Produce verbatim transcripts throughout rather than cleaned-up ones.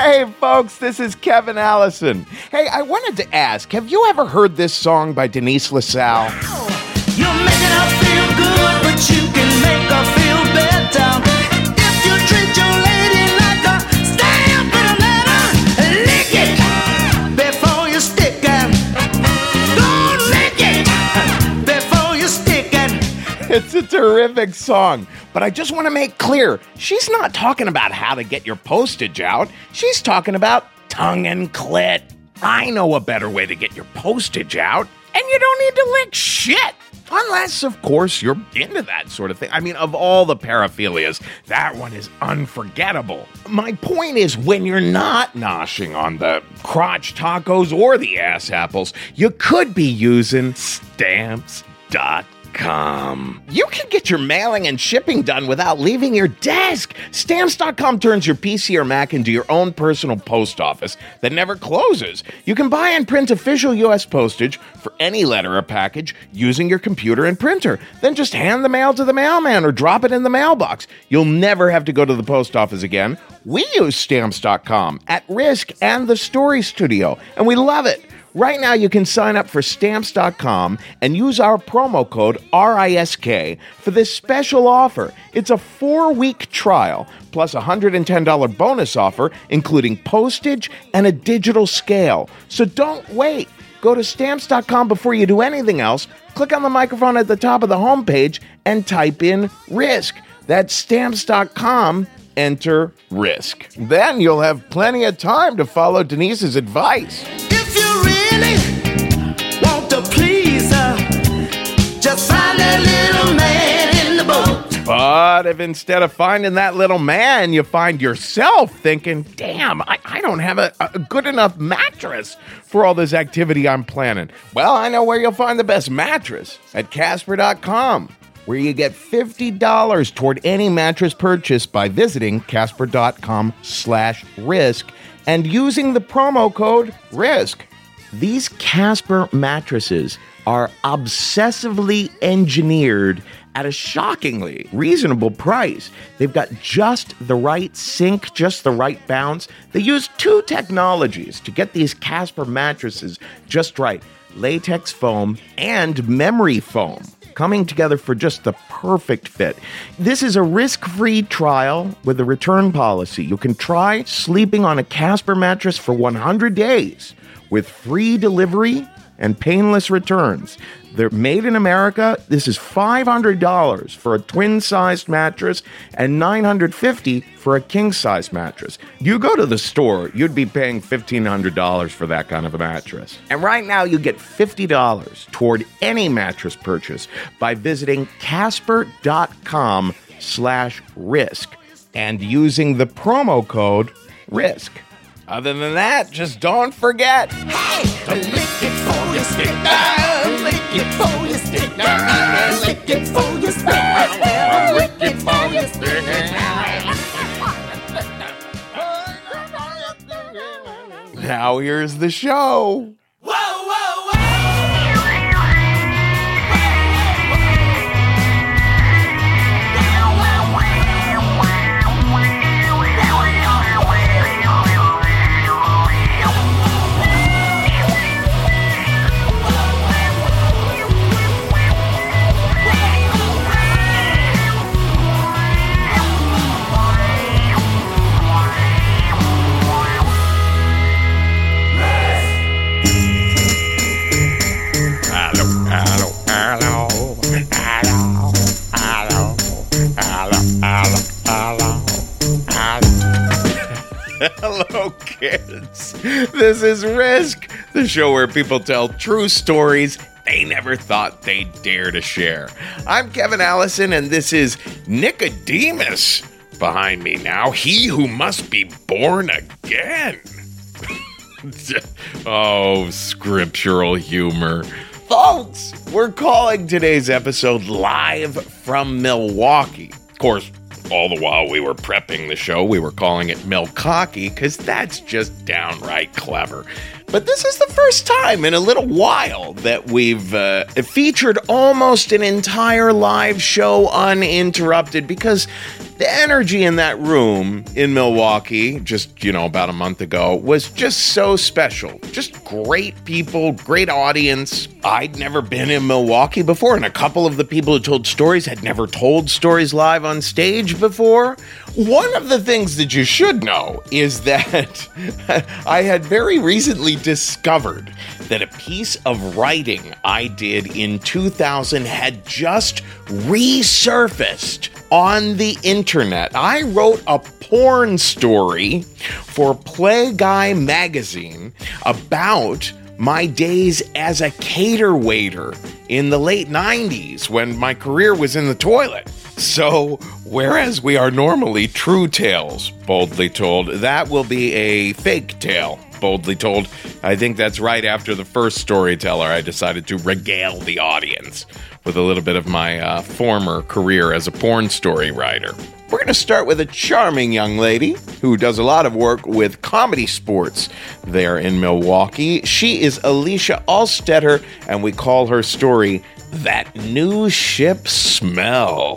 Hey, folks, this is Kevin Allison. Hey, I wanted to ask, have you ever heard this song by Denise LaSalle? You're making her feel good, but you can make her feel better. If you treat your lady like a stamp in a letter, lick it before you stick it. Go lick it before you stick it. It's a terrific song, but I just want to make clear, she's not talking about how to get your postage out. She's talking about tongue and clit. I know a better way to get your postage out, and you don't need to lick shit. Unless, of course, you're into that sort of thing. I mean, of all the paraphilias, that one is unforgettable. My point is, when you're not noshing on the crotch tacos or the ass apples, you could be using stamps dot com. You can get your mailing and shipping done without leaving your desk. Stamps dot com turns your P C or Mac into your own personal post office that never closes. You can buy and print official U S postage for any letter or package using your computer and printer. Then just hand the mail to the mailman or drop it in the mailbox. You'll never have to go to the post office again. We use Stamps dot com at Risk and the Story Studio, and we love it. Right now, you can sign up for Stamps dot com and use our promo code R I S K for this special offer. It's a four-week trial plus a one hundred ten dollars bonus offer, including postage and a digital scale. So don't wait. Go to Stamps dot com before you do anything else. Click on the microphone at the top of the homepage and type in RISK. That's Stamps dot com. Enter RISK. Then you'll have plenty of time to follow Denise's advice. If you really want to please her, just find that little man in the boat. But if instead of finding that little man, you find yourself thinking, damn, I, I don't have a, a good enough mattress for all this activity I'm planning. Well, I know where you'll find the best mattress, at Casper dot com, where you get fifty dollars toward any mattress purchase by visiting Casper dot com slash risk and using the promo code RISK. These Casper mattresses are obsessively engineered at a shockingly reasonable price. They've got just the right sink, just the right bounce. They use two technologies to get these Casper mattresses just right: latex foam and memory foam, coming together for just the perfect fit. This is a risk-free trial with a return policy. You can try sleeping on a Casper mattress for one hundred days with free delivery and painless returns. They're made in America. This is five hundred dollars for a twin-sized mattress and nine hundred fifty dollars for a king-size mattress. You go to the store, you'd be paying fifteen hundred dollars for that kind of a mattress. And right now, you get fifty dollars toward any mattress purchase by visiting Casper dot com slash risk and using the promo code RISK. Other than that, just don't forget. Hey, lick it for your stick. Ah, lick it for your stick. Ah, lick it for your stick. Ah, lick it for your stick. Now here's the show. Whoa, whoa, whoa. Hello, kids. This is Risk, the show where people tell true stories they never thought they'd dare to share. I'm Kevin Allison, and this is Nicodemus behind me now, he who must be born again. Oh, scriptural humor. Folks, we're calling today's episode live from Milwaukee. Of course, all the while we were prepping the show, we were calling it Milcocky because that's just downright clever. but this is the first time in a little while that we've uh, featured almost an entire live show uninterrupted, because the energy in that room in Milwaukee, just, you know, about a month ago, was just so special. Just great people, great audience. I'd never been in Milwaukee before, and a couple of the people who told stories had never told stories live on stage before. One of the things that you should know is that I had very recently discovered that a piece of writing I did in two thousand had just resurfaced on the internet. I wrote a porn story for Play Guy magazine about my days as a cater waiter in the late nineties when my career was in the toilet. So, whereas we are normally true tales, boldly told, that will be a fake tale, boldly told. I think that's right after the first storyteller, I decided to regale the audience with a little bit of my uh, former career as a porn story writer. We're going to start with a charming young lady who does a lot of work with Comedy Sports there in Milwaukee. She is Alicia Alstetter, and we call her story That New Ship Smell.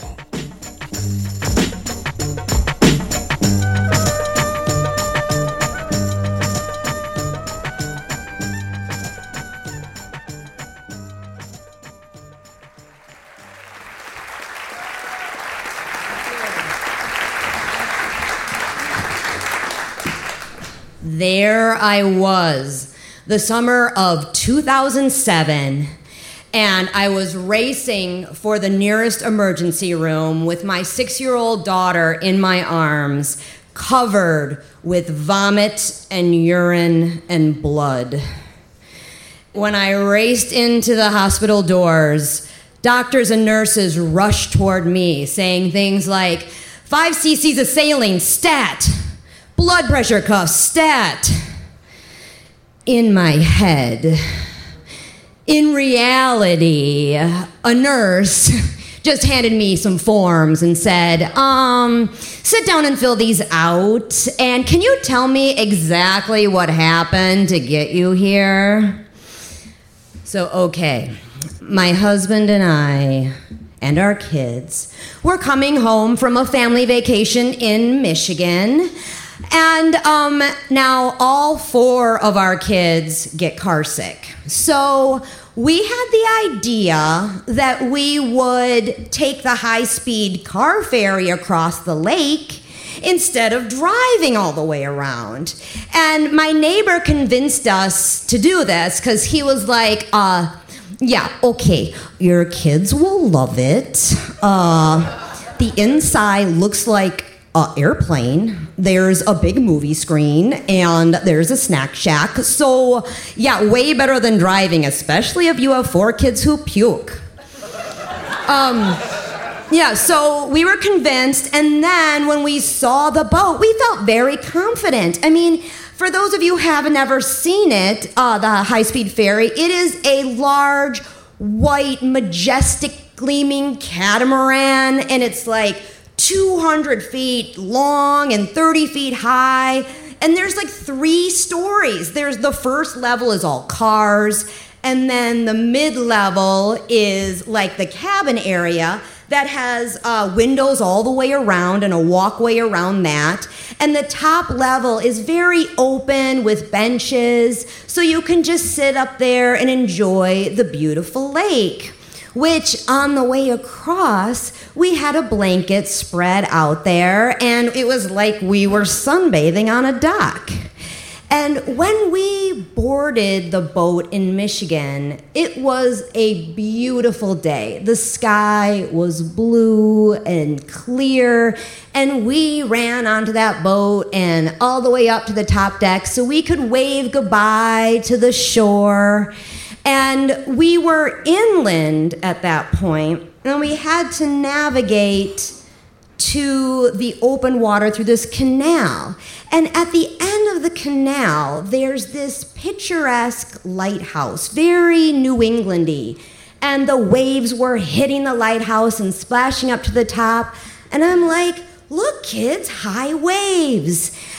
There I was, the summer of two thousand seven, and I was racing for the nearest emergency room with my six-year-old daughter in my arms, covered with vomit and urine and blood. When I raced into the hospital doors, doctors and nurses rushed toward me, saying things like, five cc's of saline, stat! Blood pressure cuff, stat. In my head. In reality, a nurse just handed me some forms and said, um, sit down and fill these out. And can you tell me exactly what happened to get you here? So, okay, my husband and I and our kids were coming home from a family vacation in Michigan. And um, now all four of our kids get car sick. So we had the idea that we would take the high-speed car ferry across the lake instead of driving all the way around. And my neighbor convinced us to do this because he was like, uh, yeah, okay, your kids will love it. Uh, the inside looks like Uh, airplane, there's a big movie screen, and there's a snack shack. So, yeah, way better than driving, especially if you have four kids who puke. Um, yeah, so we were convinced, and then when we saw the boat, we felt very confident. I mean, for those of you who haven't ever seen it, uh, the high-speed ferry, it is a large, white, majestic, gleaming catamaran, and it's like two hundred feet long and thirty feet high. And there's like three stories. There's the first level is all cars. And then the mid-level is like the cabin area that has uh, windows all the way around and a walkway around that. And the top level is very open with benches. So you can just sit up there and enjoy the beautiful lake. Which, on the way across, we had a blanket spread out there, and it was like we were sunbathing on a dock. And when we boarded the boat in Michigan, it was a beautiful day. The sky was blue and clear, and we ran onto that boat and all the way up to the top deck so we could wave goodbye to the shore. And we were inland at that point, and we had to navigate to the open water through this canal. And at the end of the canal, there's this picturesque lighthouse, very New England-y. And the waves were hitting the lighthouse and splashing up to the top. And I'm like, look, kids, high waves.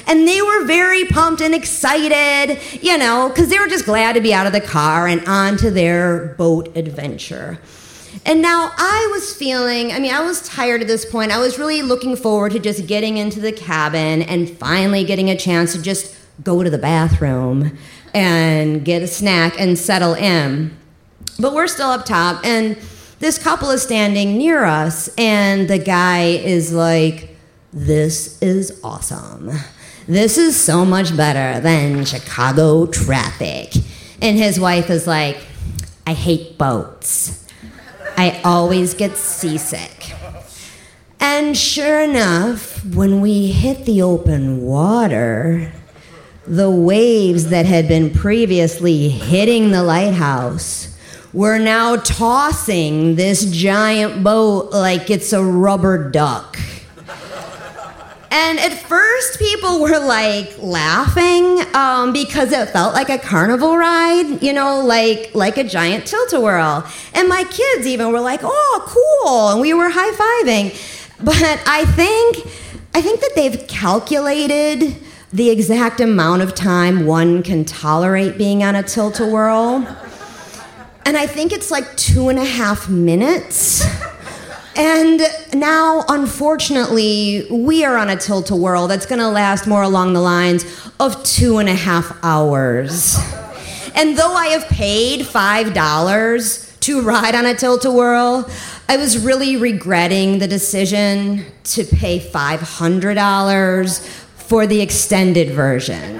And they were very pumped and excited, you know, because they were just glad to be out of the car and on to their boat adventure. And now I was feeling, I mean, I was tired at this point. I was really looking forward to just getting into the cabin and finally getting a chance to just go to the bathroom and get a snack and settle in. But we're still up top, and this couple is standing near us, and the guy is like, "This is awesome. This is so much better than Chicago traffic." And his wife is like, "I hate boats. I always get seasick." And sure enough, when we hit the open water, the waves that had been previously hitting the lighthouse were now tossing this giant boat like it's a rubber duck. And at first, people were like laughing um, because it felt like a carnival ride, you know, like like a giant tilt-a-whirl. And my kids even were like, "Oh, cool!" And we were high-fiving. But I think I think that they've calculated the exact amount of time one can tolerate being on a tilt-a-whirl. And I think it's like two and a half minutes. And now, unfortunately, we are on a tilt-a-whirl that's going to last more along the lines of two and a half hours. And though I have paid five dollars to ride on a tilt-a-whirl, I was really regretting the decision to pay five hundred dollars for the extended version.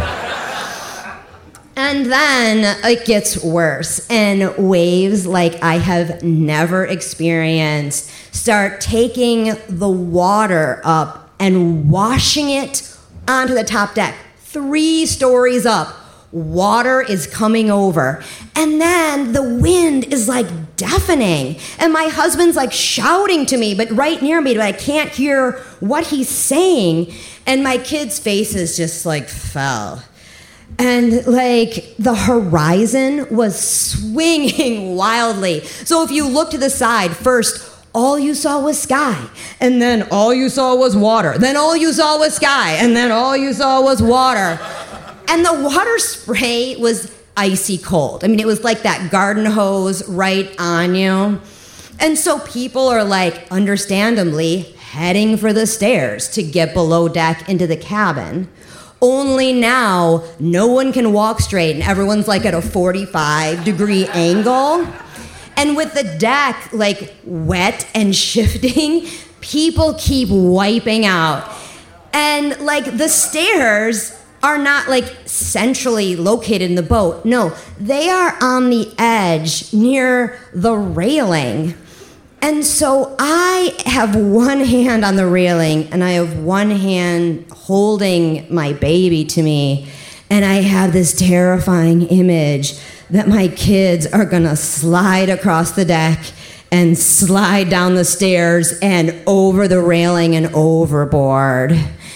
And then it gets worse, and waves like I have never experienced start taking the water up and washing it onto the top deck. Three stories up, water is coming over. And then the wind is like deafening. And my husband's like shouting to me, but right near me, but I can't hear what he's saying. And my kids' faces just like fell. And like the horizon was swinging wildly. So if you look to the side, first, all you saw was sky. And then all you saw was water. Then all you saw was sky. And then all you saw was water. And the water spray was icy cold. I mean, it was like that garden hose right on you. And so people are like, understandably, heading for the stairs to get below deck into the cabin. Only now, no one can walk straight, and everyone's like at a forty-five degree angle. And with the deck like wet and shifting, people keep wiping out. And like the stairs are not like centrally located in the boat. No, they are on the edge near the railing. And so I have one hand on the railing and I have one hand holding my baby to me. And I have this terrifying image that my kids are gonna slide across the deck and slide down the stairs and over the railing and overboard.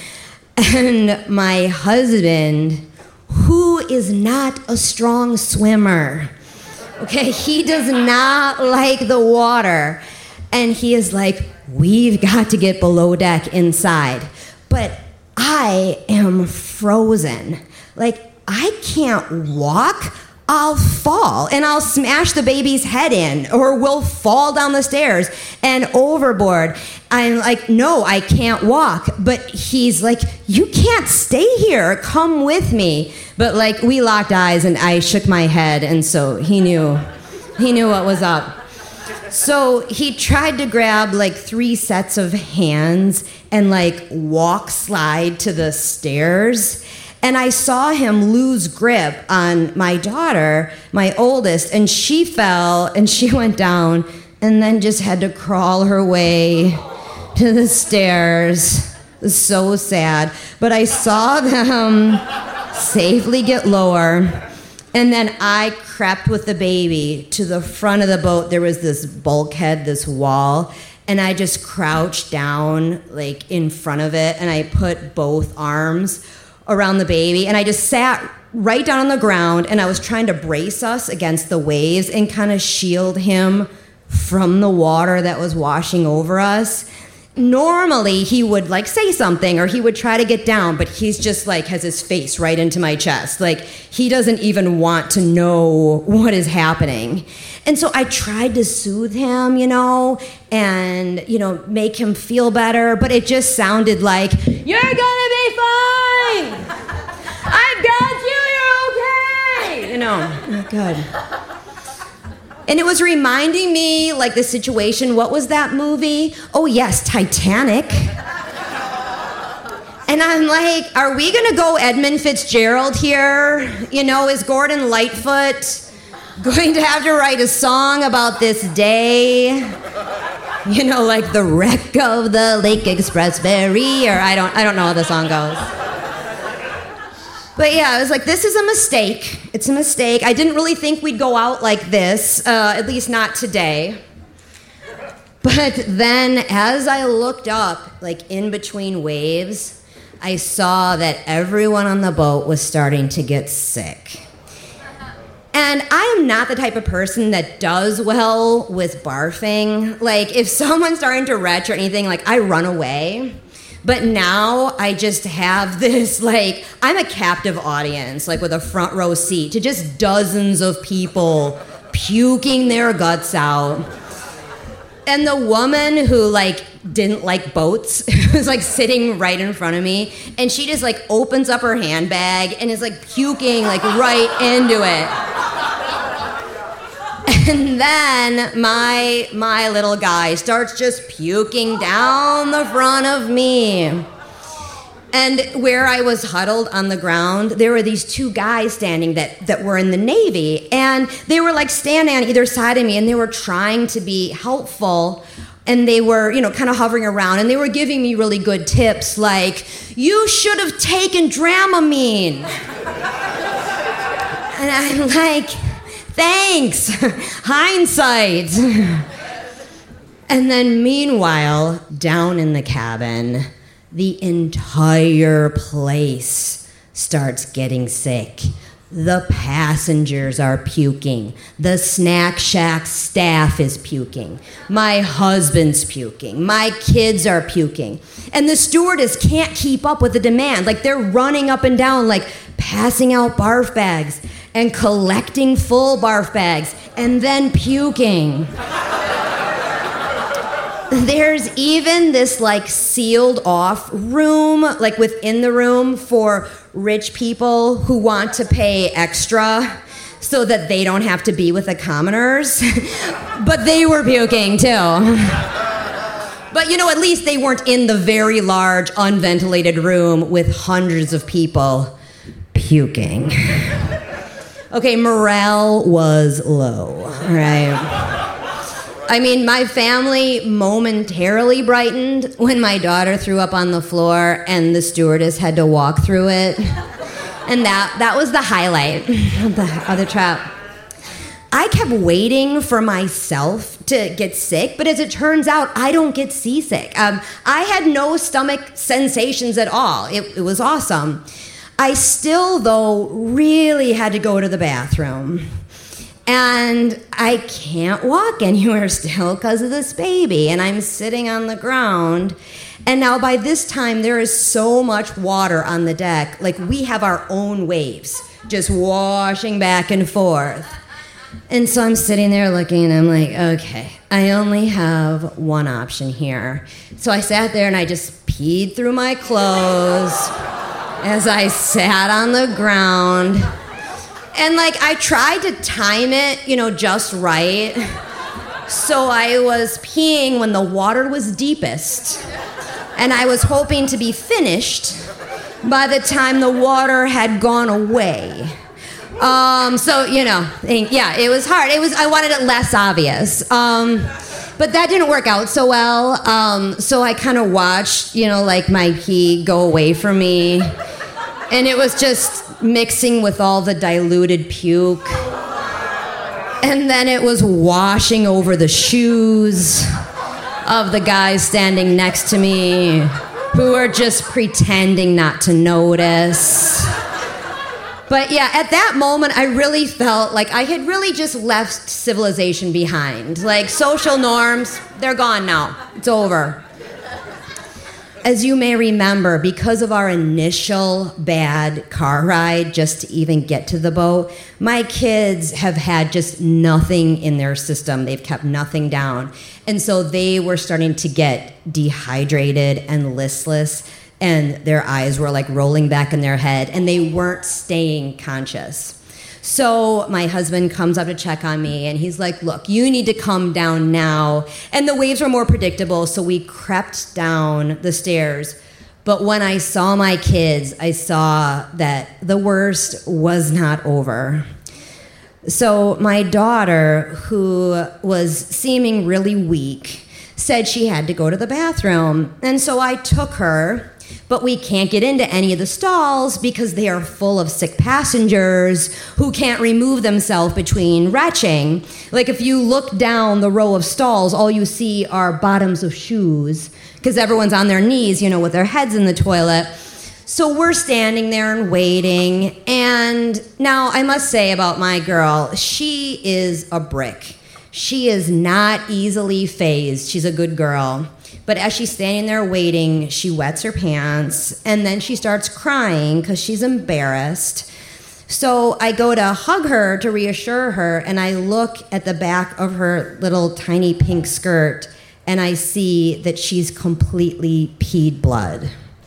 And my husband, who is not a strong swimmer, okay, he does not like the water. And he is like, we've got to get below deck inside. But I am frozen. Like, I can't walk. I'll fall and I'll smash the baby's head in, or we'll fall down the stairs and overboard. I'm like, no, I can't walk. But he's like, you can't stay here. Come with me. But like, we locked eyes and I shook my head. And so he knew, he knew what was up. So he tried to grab like three sets of hands and like walk slide to the stairs. And I saw him lose grip on my daughter, my oldest, and she fell and she went down and then just had to crawl her way to the stairs. It was so sad. But I saw them safely get lower. And then I crept with the baby to the front of the boat. There was this bulkhead, this wall, and I just crouched down like in front of it, and I put both arms around the baby, and I just sat right down on the ground, and I was trying to brace us against the waves and kind of shield him from the water that was washing over us. normally he would like say something or he would try to get down, but he's just like has his face right into my chest. Like he doesn't even want to know what is happening. And so I tried to soothe him, you know, and, you know, make him feel better, but it just sounded like, you're gonna be fine! I've got you, you're okay! You know, oh, good. And it was reminding me, like, the situation, what was that movie? Oh, yes, Titanic. And I'm like, are we gonna go Edmund Fitzgerald here? You know, is Gordon Lightfoot going to have to write a song about this day? You know, like the wreck of the Lake Express ferry, or I don't I don't know how the song goes. But yeah, I was like, this is a mistake. It's a mistake. I didn't really think we'd go out like this, uh, at least not today. But then as I looked up, like in between waves, I saw that everyone on the boat was starting to get sick. And I am not the type of person that does well with barfing. Like, if someone's starting to retch or anything, like, I run away. But now I just have this, like, I'm a captive audience, like, with a front row seat to just dozens of people puking their guts out. And the woman who, like, didn't like boats was, like, sitting right in front of me. And she just, like, opens up her handbag and is, like, puking, like, right into it. And then my my little guy starts just puking down the front of me. And where I was huddled on the ground, there were these two guys standing that, that were in the Navy. And they were like standing on either side of me and they were trying to be helpful. And they were, you know, kind of hovering around and they were giving me really good tips like, you should have taken Dramamine. And I'm like, thanks, hindsight. And then meanwhile, down in the cabin, the entire place starts getting sick. The passengers are puking. The Snack Shack staff is puking. My husband's puking. My kids are puking. And the stewardess can't keep up with the demand. Like, they're running up and down, like, passing out barf bags and collecting full barf bags and then puking. There's even this, like, sealed off room, like, within the room for rich people who want to pay extra so that they don't have to be with the commoners. But they were puking, too. But, you know, at least they weren't in the very large, unventilated room with hundreds of people puking. Okay, morale was low, right? I mean, my family momentarily brightened when my daughter threw up on the floor and the stewardess had to walk through it. And that, that was the highlight of the, of the trip. I kept waiting for myself to get sick, but as it turns out, I don't get seasick. Um, I had no stomach sensations at all. It, it was awesome. I still, though, really had to go to the bathroom. And I can't walk anywhere still because of this baby. And I'm sitting on the ground. And now by this time, there is so much water on the deck. Like, we have our own waves just washing back and forth. And so I'm sitting there looking, and I'm like, okay, I only have one option here. So I sat there, and I just peed through my clothes as I sat on the ground. And, like, I tried to time it, you know, just right. So I was peeing when the water was deepest. And I was hoping to be finished by the time the water had gone away. Um, so, you know, yeah, it was hard. It was, I wanted it less obvious. Um, but that didn't work out so well. Um, so I kind of watched, you know, like my pee go away from me. And it was just mixing with all the diluted puke. And then it was washing over the shoes of the guys standing next to me who are just pretending not to notice. But yeah, at that moment, I really felt like I had really just left civilization behind. Like, social norms, they're gone now. It's over. as you may remember, because of our initial bad car ride just to even get to the boat, my kids have had just nothing in their system. They've kept nothing down. And so they were starting to get dehydrated and listless, and their eyes were like rolling back in their head, and they weren't staying conscious. So my husband comes up to check on me, and he's like, look, you need to come down now. And the waves were more predictable, so we crept down the stairs. But when I saw my kids, I saw that the worst was not over. So my daughter, who was seeming really weak, said she had to go to the bathroom. And so I took her. But we can't get into any of the stalls because they are full of sick passengers who can't remove themselves between retching. Like if you look down the row of stalls, all you see are bottoms of shoes because everyone's on their knees, you know, with their heads in the toilet. So we're standing there and waiting. And now I must say about my girl, she is a brick. She is not easily fazed. She's a good girl. But as she's standing there waiting, she wets her pants, and then she starts crying because she's embarrassed. So I go to hug her to reassure her, and I look at the back of her little tiny pink skirt, and I see that she's completely peed blood.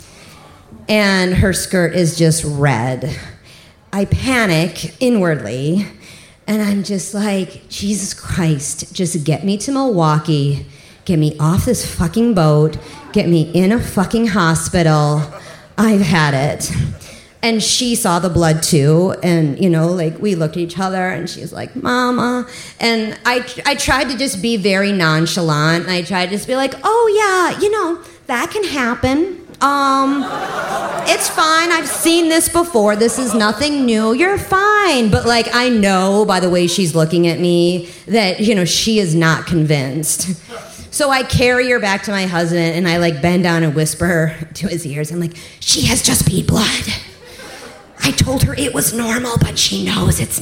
And her skirt is just red. I panic inwardly, and I'm just like, Jesus Christ, just get me to Milwaukee. Get me off this fucking boat. Get me in a fucking hospital. I've had it. And she saw the blood too. And, you know, like we looked at each other and she's like, Mama. And I, I tried to just be very nonchalant. And I tried to just be like, oh yeah, you know, that can happen. Um, it's fine. I've seen this before. This is nothing new. You're fine. But like, I know by the way she's looking at me that, you know, she is not convinced. So I carry her back to my husband, and I like bend down and whisper to his ears. I'm like, she has just peed blood. I told her it was normal, but she knows it's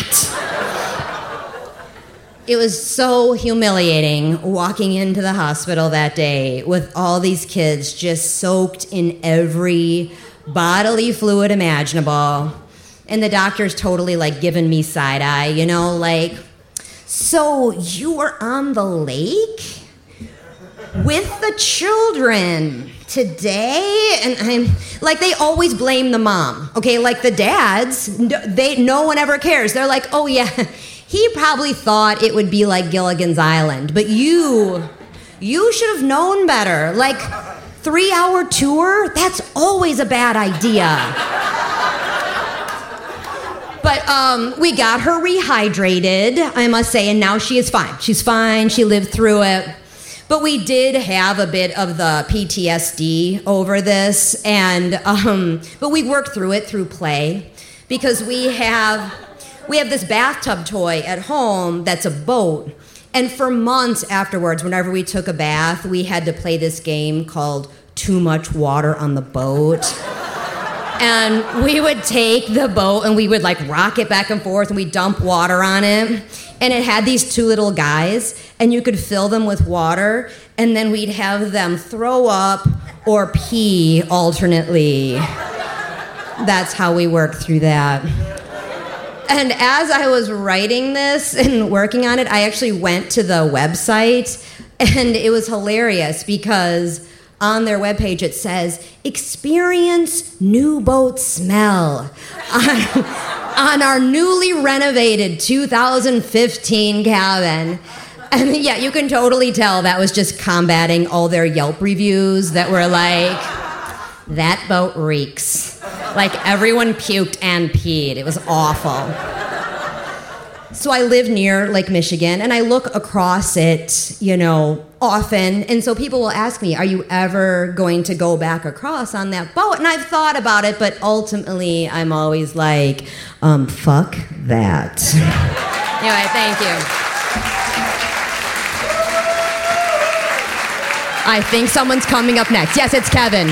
not. It was so humiliating walking into the hospital that day with all these kids just soaked in every bodily fluid imaginable. And the doctor's totally like giving me side eye, you know, like, so you were on the lake with the children today? And I'm like, they always blame the mom, okay? Like the dads, they no one ever cares. They're like, oh yeah, he probably thought it would be like Gilligan's Island, but you, you should have known better. Like three hour tour, that's always a bad idea. But um, we got her rehydrated, I must say, and now she is fine. She's fine, she lived through it. But we did have a bit of the P T S D over this, and um, but we worked through it through play because we have we have this bathtub toy at home that's a boat, and for months afterwards, whenever we took a bath, we had to play this game called Too Much Water on the Boat. And we would take the boat and we would like rock it back and forth and we'd dump water on it. And it had these two little guys and you could fill them with water and then we'd have them throw up or pee alternately. That's how we worked through that. And as I was writing this and working on it, I actually went to the website and it was hilarious because on their webpage it says, experience new boat smell on, on our newly renovated two thousand fifteen cabin. And yeah, you can totally tell that was just combating all their Yelp reviews that were like, that boat reeks. Like everyone puked and peed. It was awful. So I live near Lake Michigan, and I look across it, you know, often. And so people will ask me, are you ever going to go back across on that boat? And I've thought about it, but ultimately I'm always like, um, fuck that. Anyway, thank you. I think someone's coming up next. Yes, it's Kevin.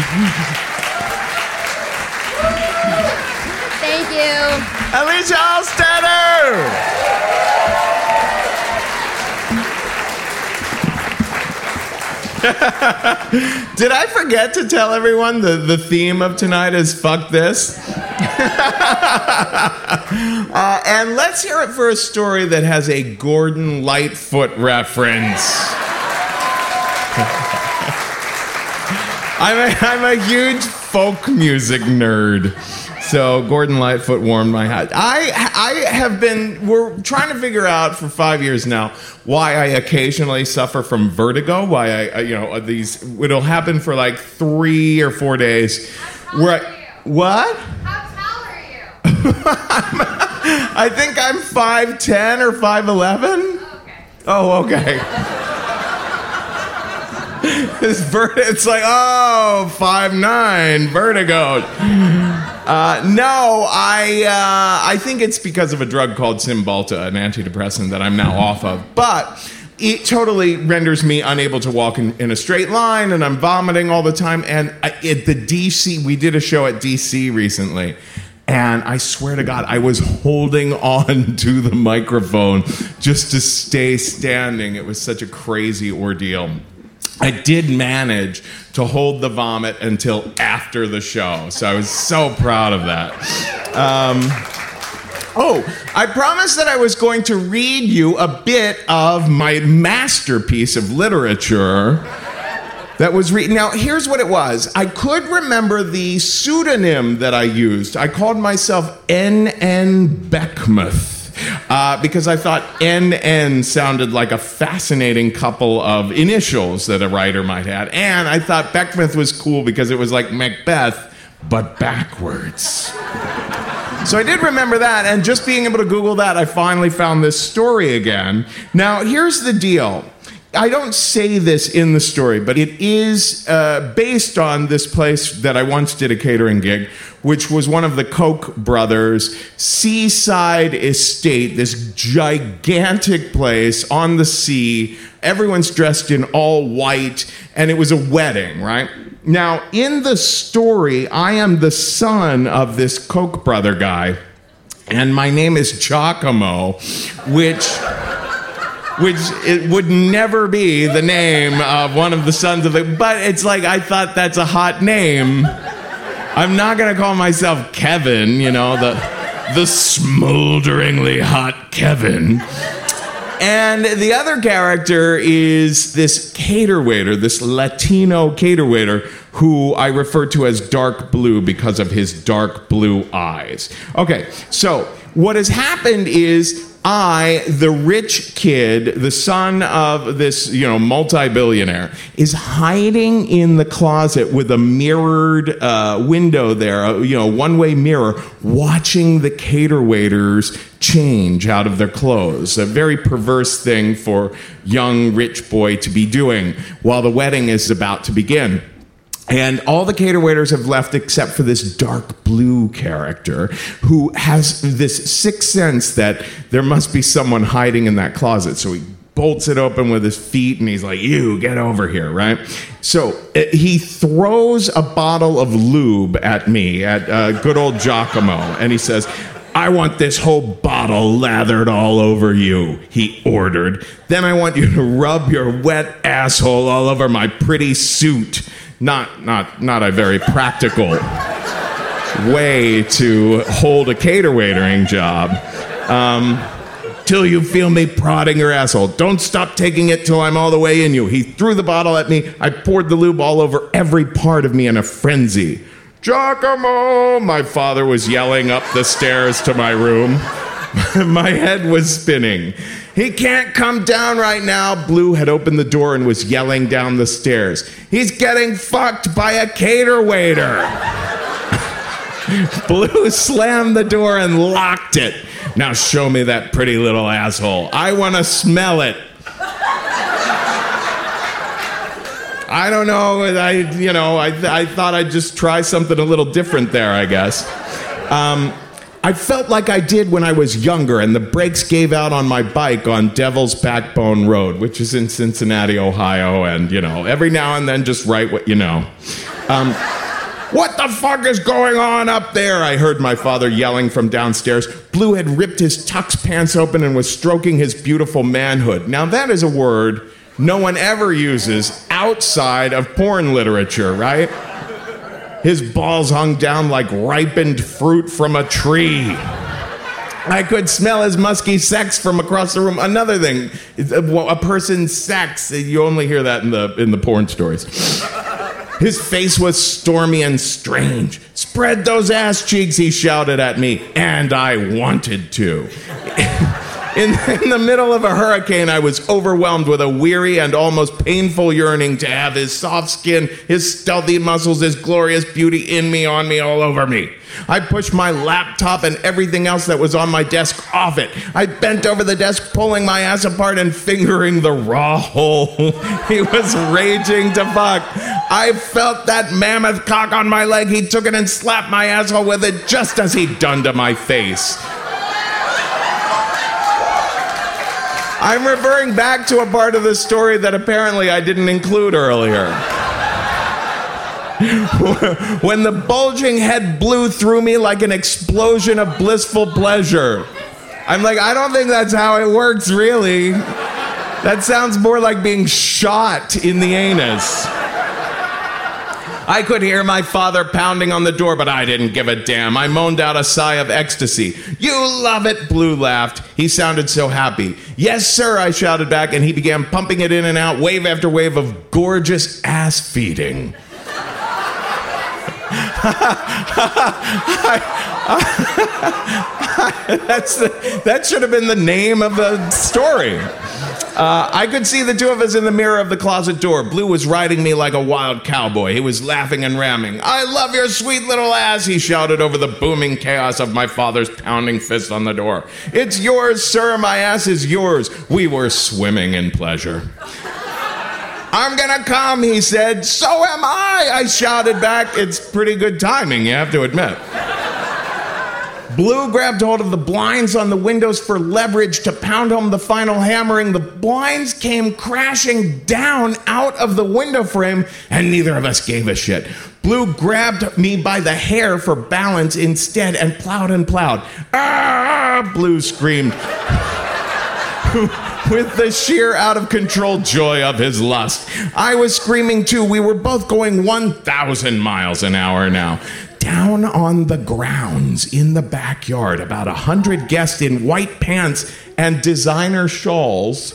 Thank you. Alicia Alstetter! Did I forget to tell everyone the, the theme of tonight is fuck this? uh, and let's hear it for a story that has a Gordon Lightfoot reference. I'm a, I'm a huge folk music nerd. So Gordon Lightfoot warmed my heart. I I have been, we're trying to figure out for five years now why I occasionally suffer from vertigo, why I, I you know, these, it'll happen for like three or four days. How tall Where are I, you? What? How tall are you? I think I'm five ten or five eleven. Okay. Oh, okay. This vert- it's like, oh, five nine, vertigo. Uh, no, I uh, I think it's because of a drug called Cymbalta, an antidepressant that I'm now off of. But it totally renders me unable to walk in, in a straight line, and I'm vomiting all the time. And I, at the D C, we did a show at D C recently, and I swear to God, I was holding on to the microphone just to stay standing. It was such a crazy ordeal. I did manage to hold the vomit until after the show, so I was so proud of that. Um, oh, I promised that I was going to read you a bit of my masterpiece of literature that was written. Now, here's what it was. I could remember the pseudonym that I used. I called myself N N Beckmuth. Uh, because I thought N N sounded like a fascinating couple of initials that a writer might have. And I thought Beckmuth was cool because it was like Macbeth, but backwards. So I did remember that, and just being able to Google that, I finally found this story again. Now, here's the deal. I don't say this in the story, but it is uh, based on this place that I once did a catering gig, which was one of the Koch brothers' seaside estate, this gigantic place on the sea. Everyone's dressed in all white, and it was a wedding, right? Now, in the story, I am the son of this Koch brother guy, and my name is Giacomo, which... which it would never be the name of one of the sons of the... But it's like, I thought that's a hot name. I'm not going to call myself Kevin, you know, the, the smolderingly hot Kevin. And the other character is this cater waiter, this Latino cater waiter, who I refer to as Dark Blue because of his dark blue eyes. Okay, so what has happened is... I, the rich kid, the son of this, you know, multi-billionaire, is hiding in the closet with a mirrored uh, window there, a, you know, one-way mirror, watching the cater waiters change out of their clothes. A very perverse thing for young rich boy to be doing while the wedding is about to begin. And all the cater waiters have left except for this Dark Blue character who has this sixth sense that there must be someone hiding in that closet. So he bolts it open with his feet and he's like, you, get over here, right? So uh, he throws a bottle of lube at me, at uh, good old Giacomo, and he says, I want this whole bottle lathered all over you, he ordered. Then I want you to rub your wet asshole all over my pretty suit. Not, not, not a very practical way to hold a cater waitering job. Um, till you feel me prodding your asshole. Don't stop taking it till I'm all the way in you. He threw the bottle at me. I poured the lube all over every part of me in a frenzy. Giacomo! My father was yelling up the stairs to my room. My head was spinning. He can't come down right now. Blue had opened the door and was yelling down the stairs. He's getting fucked by a cater waiter. Blue slammed the door and locked it. Now show me that pretty little asshole. I want to smell it. I don't know. I, you know, I, I thought I'd just try something a little different there, I guess. Um... I felt like I did when I was younger and the brakes gave out on my bike on Devil's Backbone Road, which is in Cincinnati, Ohio, and, you know, every now and then just write what you know. Um, what the fuck is going on up there? I heard my father yelling from downstairs. Blue had ripped his tux pants open and was stroking his beautiful manhood. Now that is a word no one ever uses outside of porn literature, right? His balls hung down like ripened fruit from a tree. I could smell his musky sex from across the room. Another thing, a person's sex, you only hear that in the in the porn stories. His face was stormy and strange. Spread those ass cheeks, he shouted at me, and I wanted to. In, in the middle of a hurricane, I was overwhelmed with a weary and almost painful yearning to have his soft skin, his stealthy muscles, his glorious beauty in me, on me, all over me. I pushed my laptop and everything else that was on my desk off it. I bent over the desk, pulling my ass apart and fingering the raw hole he was raging to fuck. I felt that mammoth cock on my leg. He took it and slapped my asshole with it just as he'd done to my face. I'm referring back to a part of the story that apparently I didn't include earlier. When the bulging head blew through me like an explosion of blissful pleasure. I'm like, I don't think that's how it works, really. That sounds more like being shot in the anus. I could hear my father pounding on the door, but I didn't give a damn. I moaned out a sigh of ecstasy. You love it, Blue laughed. He sounded so happy. Yes, sir, I shouted back, and he began pumping it in and out, wave after wave of gorgeous ass feeding. That's the, that should have been the name of the story. Uh, I could see the two of us in the mirror of the closet door. Blue was riding me like a wild cowboy. He was laughing and ramming. I love your sweet little ass, he shouted over the booming chaos of my father's pounding fist on the door. It's yours, sir. My ass is yours. We were swimming in pleasure. I'm gonna come, he said. So am I, I shouted back. It's pretty good timing, you have to admit. Blue grabbed hold of the blinds on the windows for leverage to pound home the final hammering. The blinds came crashing down out of the window frame, and neither of us gave a shit. Blue grabbed me by the hair for balance instead and plowed and plowed. Ah! Blue screamed with the sheer out-of-control joy of his lust. I was screaming too. We were both going one thousand miles an hour now. Down on the grounds in the backyard, about a hundred guests in white pants and designer shawls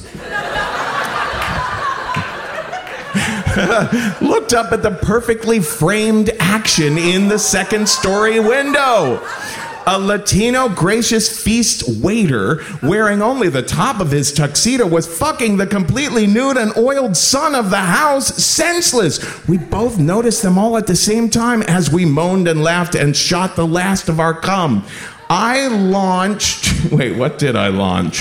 looked up at the perfectly framed action in the second story window. A Latino gracious feast waiter, wearing only the top of his tuxedo, was fucking the completely nude and oiled son of the house senseless. We both noticed them all at the same time as we moaned and laughed and shot the last of our cum. I launched... Wait, what did I launch?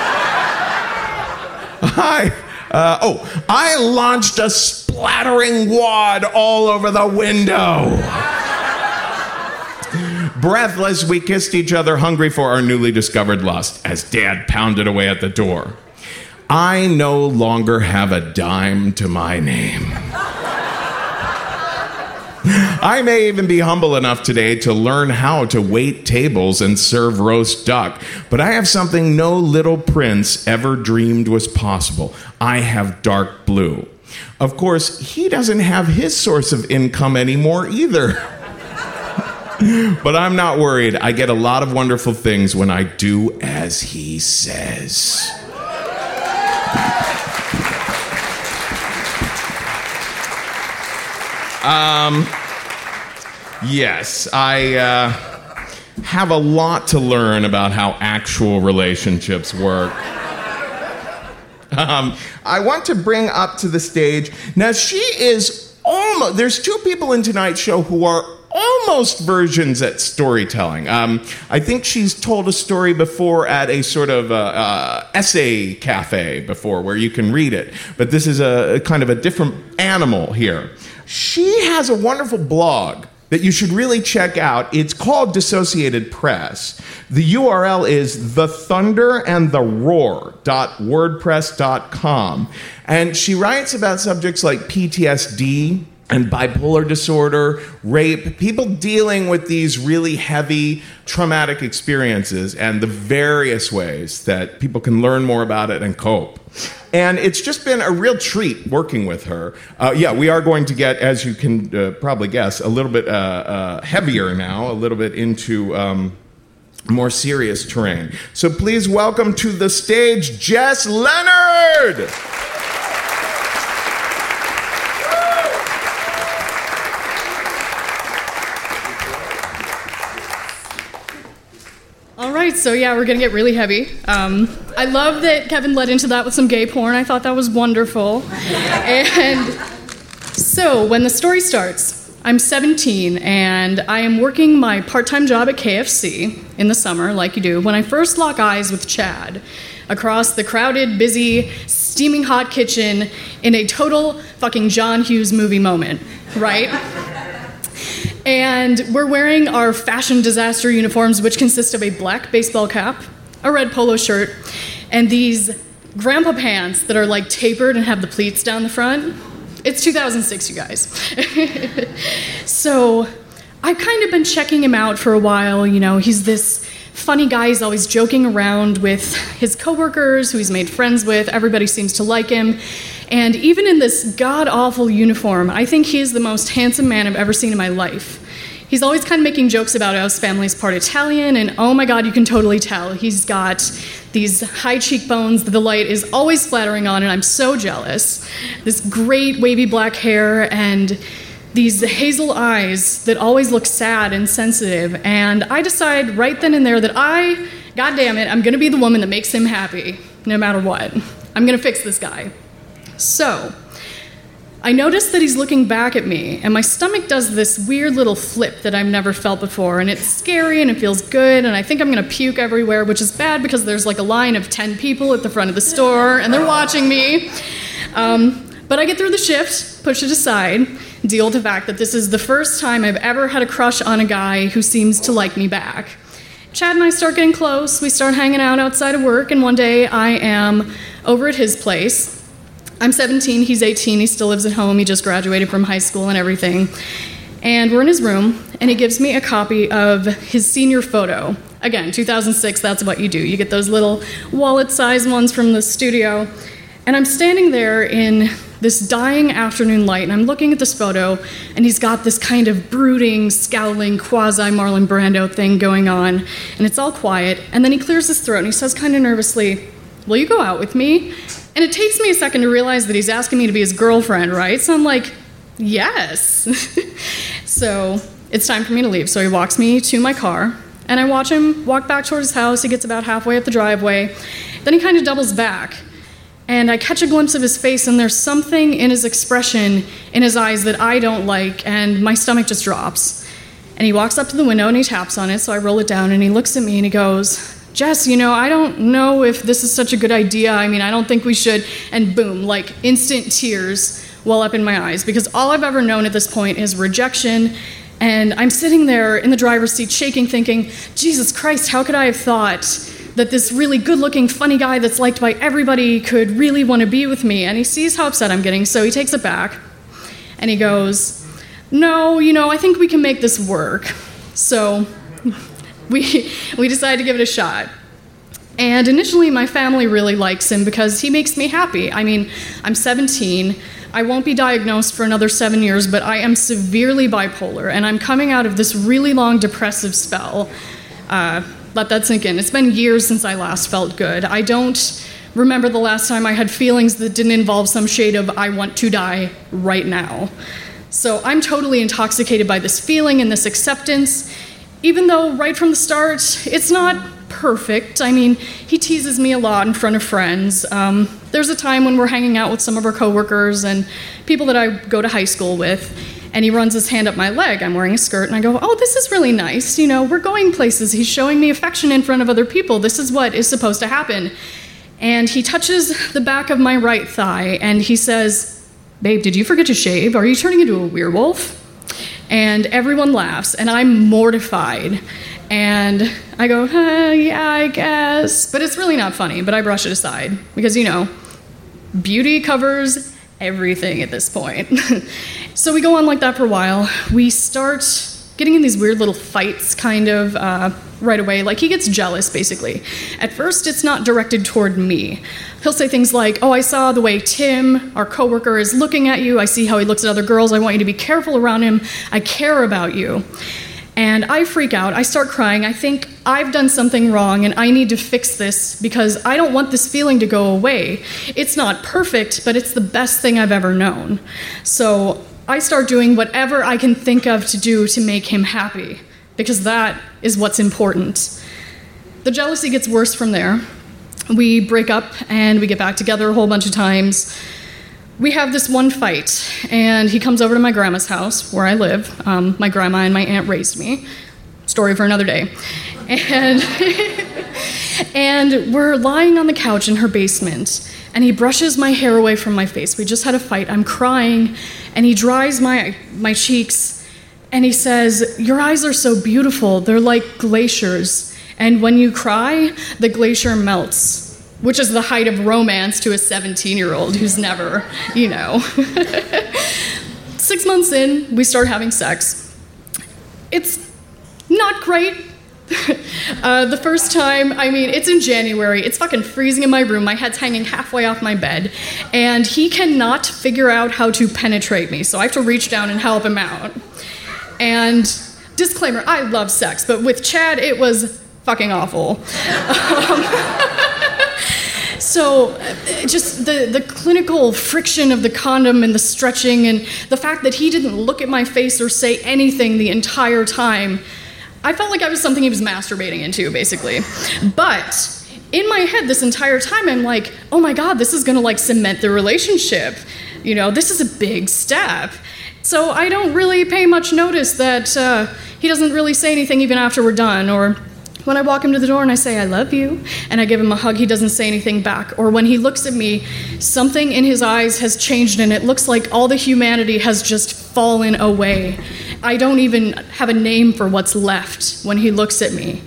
I... Uh, oh, I launched a splattering wad all over the window. Breathless, we kissed each other, hungry for our newly discovered lust, as Dad pounded away at the door. I no longer have a dime to my name. I may even be humble enough today to learn how to wait tables and serve roast duck, but I have something no little prince ever dreamed was possible. I have dark blue. Of course, he doesn't have his source of income anymore either. But I'm not worried. I get a lot of wonderful things when I do as he says. Um, yes, I uh, have a lot to learn about how actual relationships work. Um, I want to bring up to the stage, now she is almost, there's two people in tonight's show who are almost versions at storytelling. Um, I think she's told a story before at a sort of uh, uh, essay cafe before where you can read it. But this is a, a kind of a different animal here. She has a wonderful blog that you should really check out. It's called Dissociated Press. The U R L is the thunder and the roar dot wordpress dot com. And she writes about subjects like P T S D, and bipolar disorder, rape, people dealing with these really heavy traumatic experiences and the various ways that people can learn more about it and cope. And it's just been a real treat working with her. Uh, yeah, we are going to get, as you can uh, probably guess, a little bit uh, uh, heavier now, a little bit into um, more serious terrain. So please welcome to the stage, Jess Leonard! All right, so yeah, we're gonna get really heavy. Um, I love that Kevin led into that with some gay porn. I thought that was wonderful. And so when the story starts, I'm seventeen and I am working my part-time job at K F C in the summer, like you do, when I first lock eyes with Chad across the crowded, busy, steaming hot kitchen in a total fucking John Hughes movie moment, right? And we're wearing our fashion disaster uniforms, which consist of a black baseball cap, a red polo shirt, and these grandpa pants that are like tapered and have the pleats down the front. It's two thousand six, you guys. So I've kind of been checking him out for a while. You know, he's this funny guy. He's always joking around with his coworkers, who he's made friends with. Everybody seems to like him. And even in this god-awful uniform, I think he is the most handsome man I've ever seen in my life. He's always kind of making jokes about how his family's part Italian, and oh my god, you can totally tell. He's got these high cheekbones that the light is always flattering on, and I'm so jealous. This great wavy black hair, and these hazel eyes that always look sad and sensitive. And I decide right then and there that I, god damn it, I'm gonna be the woman that makes him happy, no matter what. I'm gonna fix this guy. So, I notice that he's looking back at me, and my stomach does this weird little flip that I've never felt before, and it's scary, and it feels good, and I think I'm gonna puke everywhere, which is bad because there's like a line of ten people at the front of the store, and they're watching me. Um, but I get through the shift, push it aside, deal with the fact that this is the first time I've ever had a crush on a guy who seems to like me back. Chad and I start getting close, we start hanging out outside of work, and one day I am over at his place. I'm seventeen, he's eighteen, he still lives at home, he just graduated from high school and everything. And we're in his room, and he gives me a copy of his senior photo. Again, two thousand six, that's what you do. You get those little wallet-sized ones from the studio. And I'm standing there in this dying afternoon light, and I'm looking at this photo, and he's got this kind of brooding, scowling, quasi-Marlon Brando thing going on, and it's all quiet. And then he clears his throat, and he says kind of nervously, "Will you go out with me?" And it takes me a second to realize that he's asking me to be his girlfriend, right? So I'm like, yes. So it's time for me to leave. So he walks me to my car, and I watch him walk back towards his house. He gets about halfway up the driveway. Then he kind of doubles back, and I catch a glimpse of his face, and there's something in his expression, in his eyes, that I don't like, and my stomach just drops. And he walks up to the window, and he taps on it, so I roll it down, and he looks at me, and he goes, "Jess, you know, I don't know if this is such a good idea. I mean, I don't think we should." And boom, like instant tears well up in my eyes, because all I've ever known at this point is rejection. And I'm sitting there in the driver's seat shaking, thinking, Jesus Christ, how could I have thought that this really good-looking, funny guy that's liked by everybody could really want to be with me? And he sees how upset I'm getting, so he takes it back. And he goes, "No, you know, I think we can make this work." So we we decided to give it a shot. And initially, my family really likes him because he makes me happy. I mean, I'm seventeen. I won't be diagnosed for another seven years, but I am severely bipolar, and I'm coming out of this really long depressive spell. Uh, let that sink in. It's been years since I last felt good. I don't remember the last time I had feelings that didn't involve some shade of "I want to die right now." So I'm totally intoxicated by this feeling and this acceptance, even though right from the start, it's not perfect. I mean, he teases me a lot in front of friends. Um, there's a time when we're hanging out with some of our coworkers and people that I go to high school with, and he runs his hand up my leg. I'm wearing a skirt, and I go, "Oh, this is really nice. You know, we're going places. He's showing me affection in front of other people. This is what is supposed to happen." And he touches the back of my right thigh, and he says, "Babe, did you forget to shave? Are you turning into a werewolf?" And everyone laughs, and I'm mortified. And I go, uh, yeah, I guess. But it's really not funny, but I brush it aside. Because, you know, beauty covers everything at this point. So we go on like that for a while. We start getting in these weird little fights kind of uh, right away. Like, he gets jealous, basically. At first, it's not directed toward me. He'll say things like, oh, I saw the way Tim, our coworker, is looking at you. I see how he looks at other girls. I want you to be careful around him. I care about you. And I freak out. I start crying. I think I've done something wrong and I need to fix this because I don't want this feeling to go away. It's not perfect, but it's the best thing I've ever known. So I start doing whatever I can think of to do to make him happy, because that is what's important. The jealousy gets worse from there. We break up and we get back together a whole bunch of times. We have this one fight, and he comes over to my grandma's house where I live. Um, my grandma and my aunt raised me. Story for another day. And, and we're lying on the couch in her basement, and he brushes my hair away from my face. We just had a fight. I'm crying, and he dries my, my cheeks, and he says, your eyes are so beautiful. They're like glaciers, and when you cry, the glacier melts. Which is the height of romance to a seventeen-year-old who's never, you know. Six months in, we start having sex. It's not great. uh, the first time, I mean, it's in January. It's fucking freezing in my room. My head's hanging halfway off my bed. And he cannot figure out how to penetrate me, so I have to reach down and help him out. And disclaimer, I love sex, but with Chad, it was fucking awful. Um, So just the, the clinical friction of the condom and the stretching and the fact that he didn't look at my face or say anything the entire time, I felt like I was something he was masturbating into, basically. But in my head this entire time, I'm like, oh my God, this is gonna like cement the relationship. You know, this is a big step. So I don't really pay much notice that uh, he doesn't really say anything even after we're done, or when I walk him to the door and I say, I love you, and I give him a hug, he doesn't say anything back. Or when he looks at me, something in his eyes has changed and it looks like all the humanity has just fallen away. I don't even have a name for what's left when he looks at me.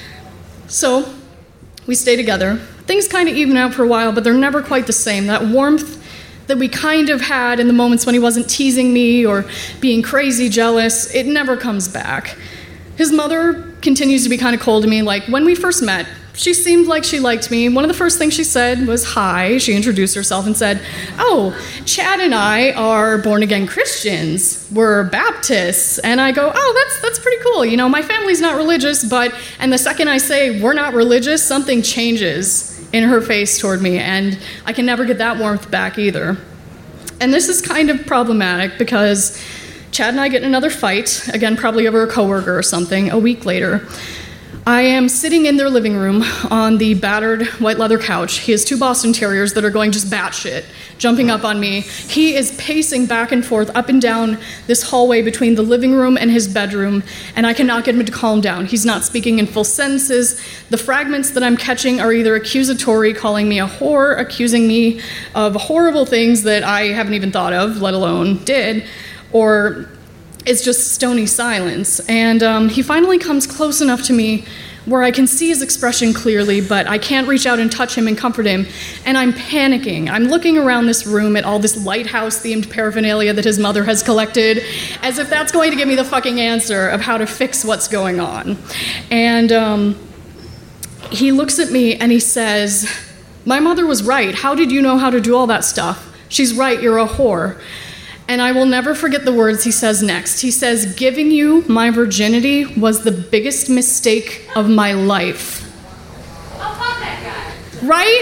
So we stay together. Things kind of even out for a while, but they're never quite the same. That warmth that we kind of had in the moments when he wasn't teasing me or being crazy jealous, it never comes back. His mother continues to be kind of cold to me. Like, when we first met, she seemed like she liked me. One of the first things she said was hi. She introduced herself and said, oh, Chad and I are born-again Christians. We're Baptists. And I go, oh, that's that's pretty cool. You know, my family's not religious, but, and the second I say we're not religious, something changes in her face toward me, and I can never get that warmth back either. And this is kind of problematic because Chad and I get in another fight, again, probably over a coworker or something, a week later. I am sitting in their living room on the battered white leather couch. He has two Boston Terriers that are going just batshit, jumping up on me. He is pacing back and forth, up and down this hallway between the living room and his bedroom, and I cannot get him to calm down. He's not speaking in full sentences. The fragments that I'm catching are either accusatory, calling me a whore, accusing me of horrible things that I haven't even thought of, let alone did, or it's just stony silence. And um, he finally comes close enough to me where I can see his expression clearly, but I can't reach out and touch him and comfort him, and I'm panicking. I'm looking around this room at all this lighthouse-themed paraphernalia that his mother has collected, as if that's going to give me the fucking answer of how to fix what's going on. And um, he looks at me and he says, my mother was right. How did you know how to do all that stuff? She's right, you're a whore. And I will never forget the words he says next. He says, giving you my virginity was the biggest mistake of my life. I'll fuck that guy. Right?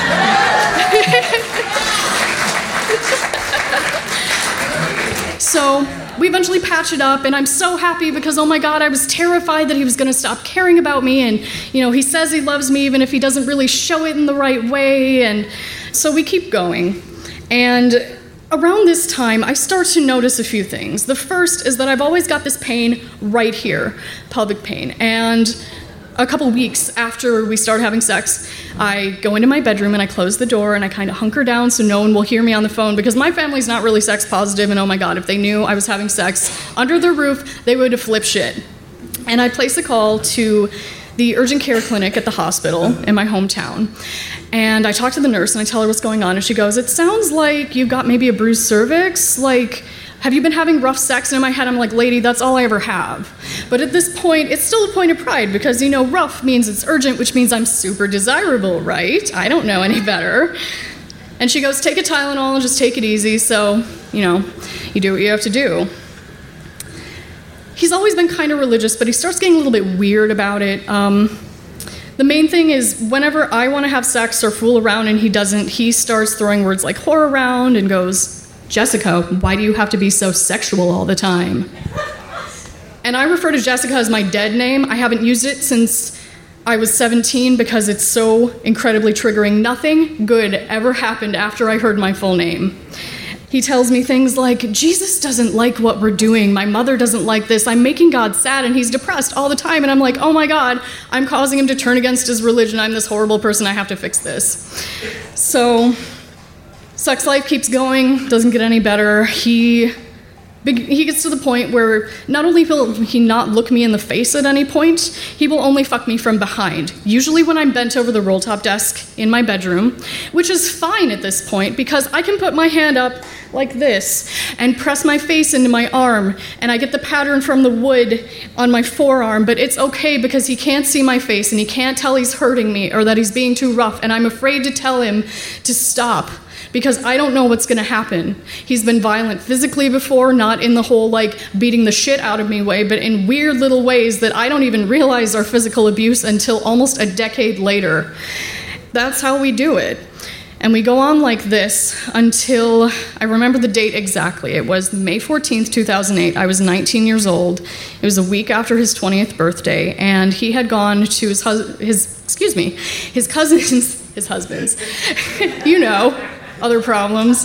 So we eventually patch it up, and I'm so happy because, oh my God, I was terrified that he was gonna stop caring about me, and you know, he says he loves me even if he doesn't really show it in the right way, and so we keep going. And around this time, I start to notice a few things. The first is that I've always got this pain right here, pelvic pain. And a couple weeks after we start having sex, I go into my bedroom and I close the door and I kind of hunker down so no one will hear me on the phone, because my family's not really sex positive, and oh my God, if they knew I was having sex under their roof, they would have flipped shit. And I place a call to the urgent care clinic at the hospital in my hometown. And I talk to the nurse and I tell her what's going on, and she goes, "It sounds like you've got maybe a bruised cervix. Like, have you been having rough sex?" And in my head, I'm like, "Lady, that's all I ever have." But at this point, it's still a point of pride because, you know, rough means it's urgent, which means I'm super desirable, right? I don't know any better. And she goes, "Take a Tylenol and just take it easy." So, you know, you do what you have to do. He's always been kind of religious, but he starts getting a little bit weird about it. Um, the main thing is whenever I want to have sex or fool around and he doesn't, he starts throwing words like whore around and goes, "Jessica, why do you have to be so sexual all the time?" And I refer to Jessica as my dead name. I haven't used it since I was seventeen because it's so incredibly triggering. Nothing good ever happened after I heard my full name. He tells me things like, "Jesus doesn't like what we're doing. My mother doesn't like this. I'm making God sad and he's depressed all the time." And I'm like, oh my God, I'm causing him to turn against his religion. I'm this horrible person. I have to fix this. So sex life keeps going, doesn't get any better. He he gets to the point where not only will he not look me in the face at any point, he will only fuck me from behind. Usually when I'm bent over the roll-top desk in my bedroom, which is fine at this point because I can put my hand up like this and press my face into my arm, and I get the pattern from the wood on my forearm, but it's okay because he can't see my face and he can't tell he's hurting me or that he's being too rough, and I'm afraid to tell him to stop because I don't know what's gonna happen. He's been violent physically before, not in the whole like beating the shit out of me way, but in weird little ways that I don't even realize are physical abuse until almost a decade later. That's how we do it. And we go on like this until, I remember the date exactly. It was May fourteenth, two thousand eight. I was nineteen years old. It was a week after his twentieth birthday, and he had gone to his, hus- his excuse me, his cousin's, his husband's, you know, other problems.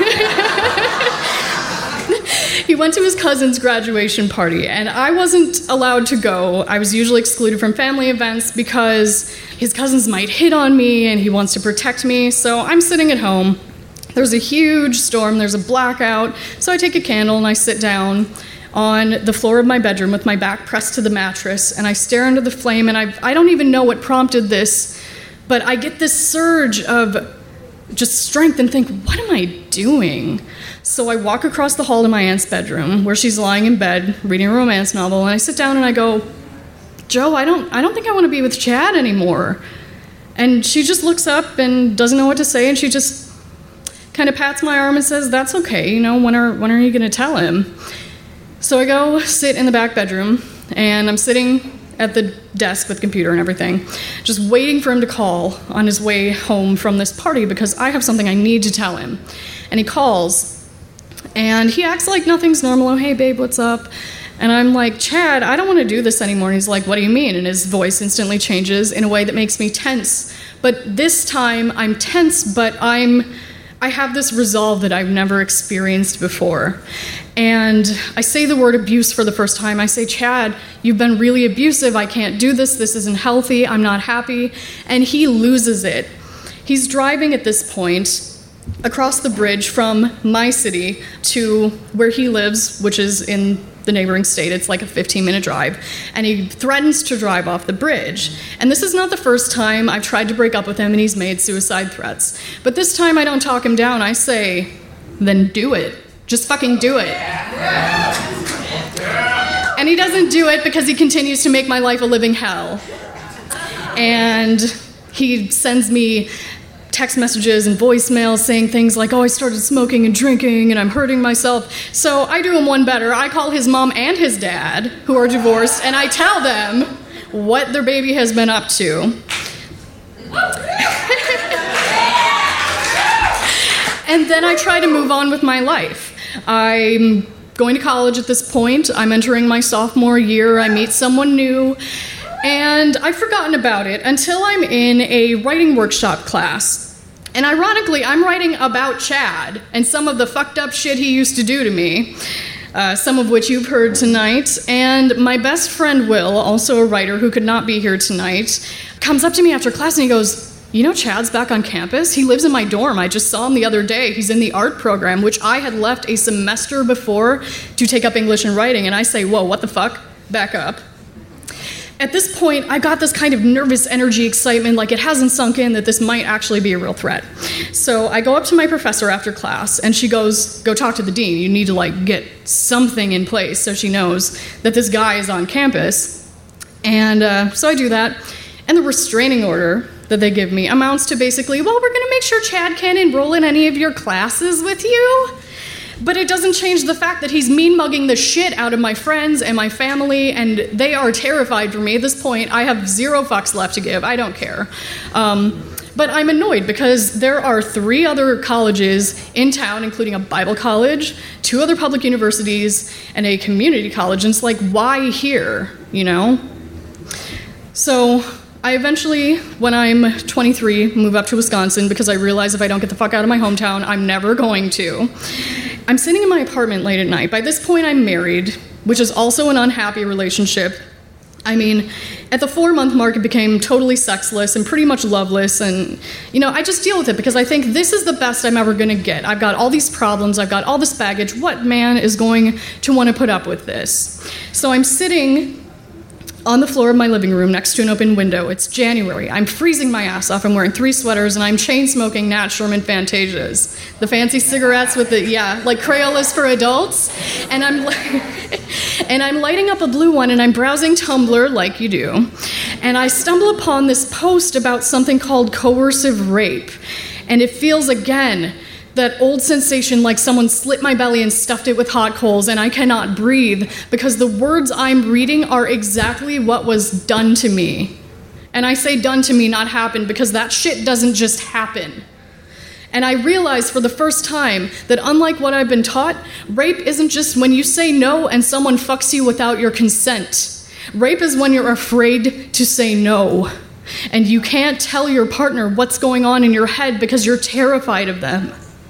He went to his cousin's graduation party, and I wasn't allowed to go. I was usually excluded from family events because his cousins might hit on me, and he wants to protect me, so I'm sitting at home. There's a huge storm, there's a blackout, so I take a candle and I sit down on the floor of my bedroom with my back pressed to the mattress, and I stare into the flame, and I, I don't even know what prompted this, but I get this surge of just strength and think, what am I doing? So I walk across the hall to my aunt's bedroom where she's lying in bed reading a romance novel, and I sit down and I go, "Joe, I don't I don't think I want to be with Chad anymore." And she just looks up and doesn't know what to say, and she just kind of pats my arm and says, "That's okay, you know, when are when are you going to tell him?" So I go sit in the back bedroom, and I'm sitting at the desk with computer and everything, just waiting for him to call on his way home from this party because I have something I need to tell him. And he calls, and he acts like nothing's normal. "Oh, hey, babe, what's up?" And I'm like, "Chad, I don't want to do this anymore." And he's like, "What do you mean?" And his voice instantly changes in a way that makes me tense. But this time, I'm tense, but I'm, I have this resolve that I've never experienced before. And I say the word abuse for the first time. I say, "Chad, you've been really abusive. I can't do this. This isn't healthy. I'm not happy." And he loses it. He's driving at this point across the bridge from my city to where he lives, which is in the neighboring state. It's like a fifteen minute drive. And he threatens to drive off the bridge. And this is not the first time I've tried to break up with him and he's made suicide threats. But this time I don't talk him down. I say, "Then do it. Just fucking do it." And he doesn't do it because he continues to make my life a living hell. And he sends me text messages and voicemails saying things like, "Oh, I started smoking and drinking and I'm hurting myself." So I do him one better. I call his mom and his dad, who are divorced, and I tell them what their baby has been up to. And then I try to move on with my life. I'm going to college at this point. I'm entering my sophomore year. I meet someone new, and I've forgotten about it until I'm in a writing workshop class. And ironically, I'm writing about Chad and some of the fucked up shit he used to do to me, uh, some of which you've heard tonight. And my best friend Will, also a writer who could not be here tonight, comes up to me after class and he goes, "You know Chad's back on campus? He lives in my dorm. I just saw him the other day. He's in the art program," which I had left a semester before to take up English and writing. And I say, "Whoa, what the fuck? Back up." at this point, I got this kind of nervous energy excitement, like it hasn't sunk in that this might actually be a real threat. So I go up to my professor after class, and she goes, go talk to the dean. You need to like get something in place so she knows that this guy is on campus. And uh, so I do that, and the restraining order that they give me amounts to basically, well, we're gonna make sure Chad can't enroll in any of your classes with you. But it doesn't change the fact that he's mean-mugging the shit out of my friends and my family, and they are terrified for me. At this point, I have zero fucks left to give. I don't care. Um, but I'm annoyed because there are three other colleges in town, including a Bible college, two other public universities, and a community college, and it's like, why here, you know? So I eventually, when I'm twenty-three, move up to Wisconsin because I realize if I don't get the fuck out of my hometown, I'm never going to. I'm sitting in my apartment late at night. By this point, I'm married, which is also an unhappy relationship. I mean, at the four-month mark, it became totally sexless and pretty much loveless, and, you know, I just deal with it because I think this is the best I'm ever gonna get. I've got all these problems, I've got all this baggage. What man is going to want to put up with this? So I'm sitting on the floor of my living room next to an open window. It's January. I'm freezing my ass off. I'm wearing three sweaters, and I'm chain smoking Nat Sherman Fantasias. The fancy cigarettes with the, yeah, like Crayolas for adults. And I'm and I'm lighting up a blue one, and I'm browsing Tumblr like you do. And I stumble upon this post about something called coercive rape. And it feels again that old sensation like someone slit my belly and stuffed it with hot coals and I cannot breathe because the words I'm reading are exactly what was done to me. And I say done to me, not happened, because that shit doesn't just happen. And I realized for the first time that unlike what I've been taught, rape isn't just when you say no and someone fucks you without your consent. Rape is when you're afraid to say no. And you can't tell your partner what's going on in your head because you're terrified of them.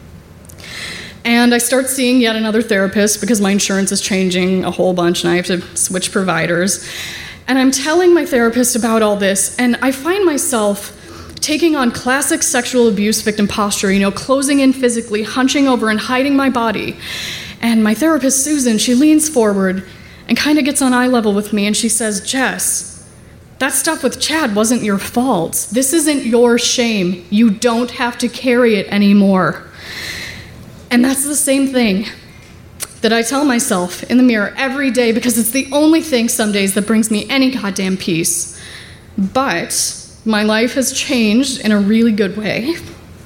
And I start seeing yet another therapist because my insurance is changing a whole bunch and I have to switch providers. And I'm telling my therapist about all this, and I find myself taking on classic sexual abuse victim posture, you know, closing in physically, hunching over and hiding my body. And my therapist, Susan, she leans forward and kind of gets on eye level with me and she says, Jess, that stuff with Chad wasn't your fault. This isn't your shame. You don't have to carry it anymore. And that's the same thing that I tell myself in the mirror every day because it's the only thing some days that brings me any goddamn peace. But my life has changed in a really good way.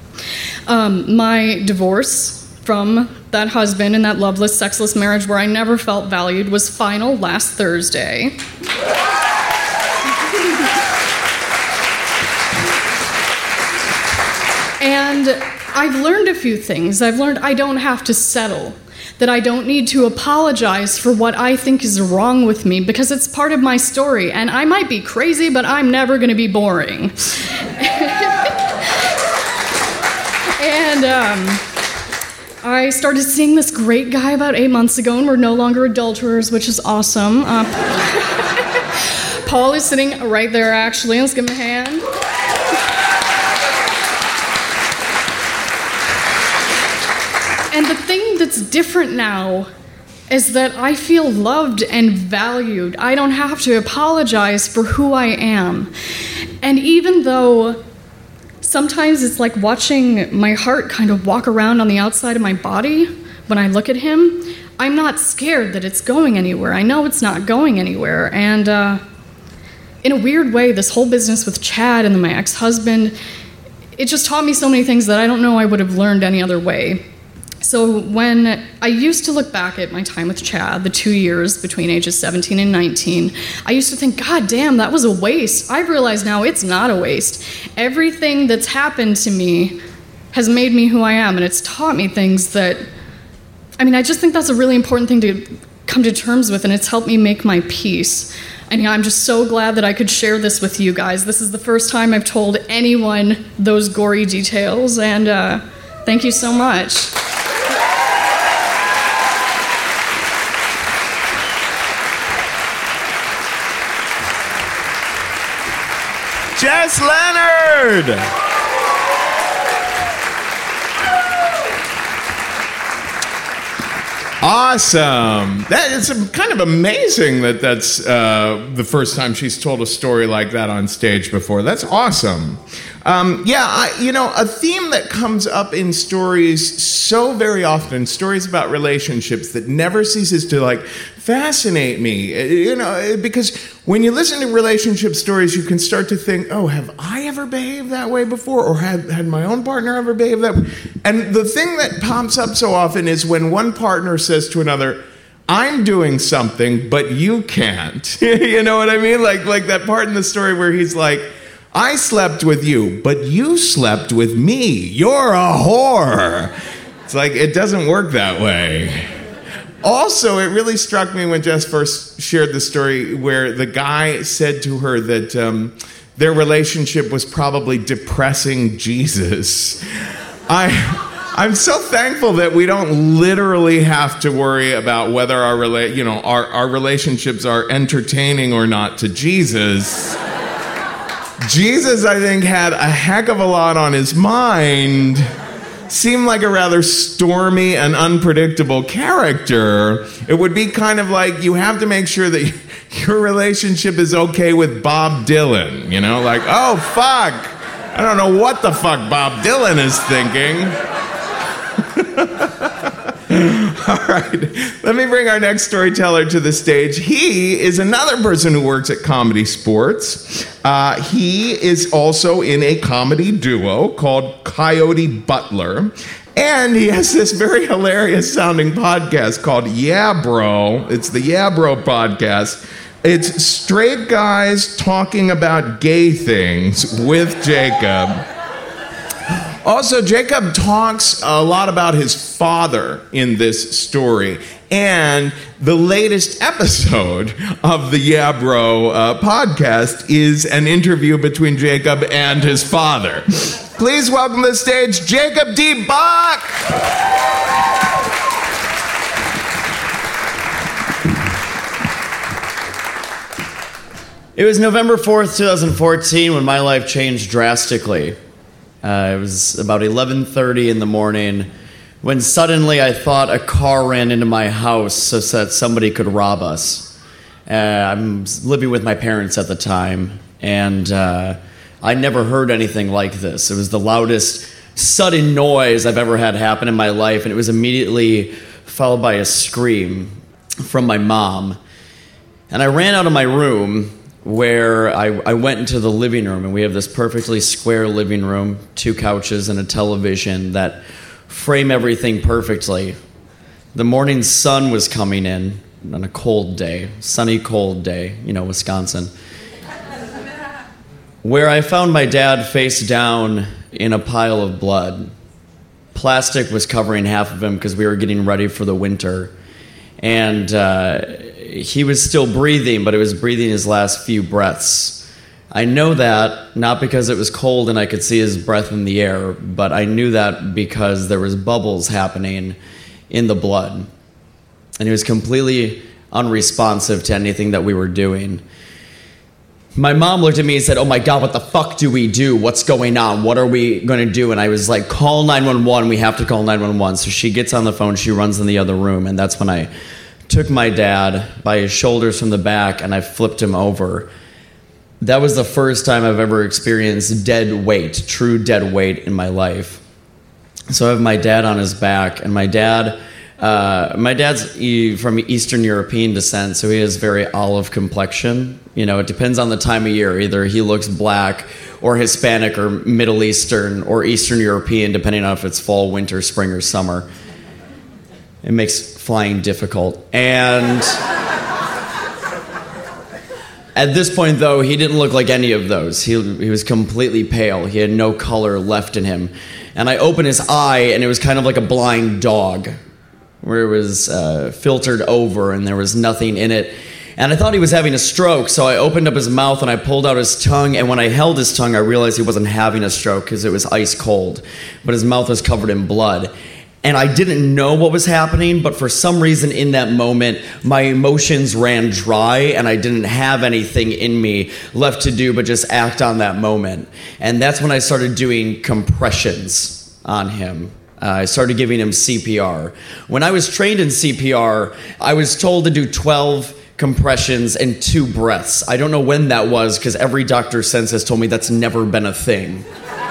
Um, my divorce from that husband and that loveless, sexless marriage where I never felt valued was final last Thursday. And I've learned a few things. I've learned I don't have to settle, that I don't need to apologize for what I think is wrong with me because it's part of my story. And I might be crazy, but I'm never going to be boring. And um, I started seeing this great guy about eight months ago, and we're no longer adulterers, which is awesome. Uh, Paul is sitting right there, actually. Let's give him a hand. And the thing that's different now is that I feel loved and valued. I don't have to apologize for who I am. And even though sometimes it's like watching my heart kind of walk around on the outside of my body when I look at him, I'm not scared that it's going anywhere. I know it's not going anywhere. And uh, in a weird way, this whole business with Chad and my ex-husband, it just taught me so many things that I don't know I would have learned any other way. So when I used to look back at my time with Chad, the two years between ages seventeen and nineteen, I used to think, God damn, that was a waste. I've realized now it's not a waste. Everything that's happened to me has made me who I am, and it's taught me things that, I mean, I just think that's a really important thing to come to terms with, and it's helped me make my peace. And yeah, I'm just so glad that I could share this with you guys. This is the first time I've told anyone those gory details, and uh, thank you so much. Jess Leonard! Awesome. That is kind of amazing that that's uh, the first time she's told a story like that on stage before. That's awesome. Um, yeah, I, you know, a theme that comes up in stories so very often, stories about relationships that never ceases to, like, fascinate me. You know, because when you listen to relationship stories, you can start to think, oh, have I ever behaved that way before? Or had, had my own partner ever behaved that way? And the thing that pops up so often is when one partner says to another, I'm doing something, but you can't. You know what I mean? Like, like that part in the story where he's like, I slept with you, but you slept with me. You're a whore. It's like, it doesn't work that way. Also, it really struck me when Jess first shared the story where the guy said to her that um, their relationship was probably depressing Jesus. I... I'm so thankful that we don't literally have to worry about whether our rela- you know our, our relationships are entertaining or not to Jesus. Jesus, I think, had a heck of a lot on his mind. Seemed like a rather stormy and unpredictable character. It would be kind of like you have to make sure that your relationship is okay with Bob Dylan. You know, like, oh, fuck. I don't know what the fuck Bob Dylan is thinking. All right, let me bring our next storyteller to the stage. He is another person who works at Comedy Sports. Uh, he is also in a comedy duo called Coyote Butler. And he has this very hilarious sounding podcast called Yeah Bro. It's the Yeah Bro podcast. It's straight guys talking about gay things with Jacob. Also, Jacob talks a lot about his father in this story. And the latest episode of the Yeah Bro uh, podcast is an interview between Jacob and his father. Please welcome to the stage, Jacob D. Bach! It was November fourth, twenty fourteen when my life changed drastically. Uh, it was about eleven thirty in the morning when suddenly I thought a car ran into my house so that somebody could rob us. Uh, I'm living with my parents at the time, and uh, I never heard anything like this. It was the loudest sudden noise I've ever had happen in my life, and it was immediately followed by a scream from my mom. And I ran out of my room, where I, I went into the living room, and we have this perfectly square living room, two couches and a television that frame everything perfectly. The morning sun was coming in on a cold day, sunny cold day, you know, Wisconsin, where I found my dad face down in a pile of blood. Plastic was covering half of him because we were getting ready for the winter. And uh, he was still breathing, but it was breathing his last few breaths. I know that not because it was cold and I could see his breath in the air, but I knew that because there was bubbles happening in the blood. And he was completely unresponsive to anything that we were doing. My mom looked at me and said, oh my God, what the fuck do we do? What's going on? What are we going to do? And I was like, call nine one one. We have to call nine one one. So she gets on the phone. She runs in the other room. And that's when I took my dad by his shoulders from the back and I flipped him over. That was the first time I've ever experienced dead weight, true dead weight in my life. So I have my dad on his back, and my dad, uh, my dad's e- from Eastern European descent, so he has very olive complexion. You know, it depends on the time of year. Either he looks black or Hispanic or Middle Eastern or Eastern European, depending on if it's fall, winter, spring, or summer. It makes flying difficult. And at this point, though, he didn't look like any of those. He, he was completely pale. He had no color left in him. And I opened his eye, and it was kind of like a blind dog, where it was uh, filtered over, and there was nothing in it. And I thought he was having a stroke, so I opened up his mouth, and I pulled out his tongue. And when I held his tongue, I realized he wasn't having a stroke because it was ice cold. But his mouth was covered in blood. And I didn't know what was happening, but for some reason in that moment, my emotions ran dry and I didn't have anything in me left to do but just act on that moment. And that's when I started doing compressions on him. Uh, I started giving him C P R. When I was trained in C P R, I was told to do twelve compressions and two breaths. I don't know when that was because every doctor since has told me that's never been a thing.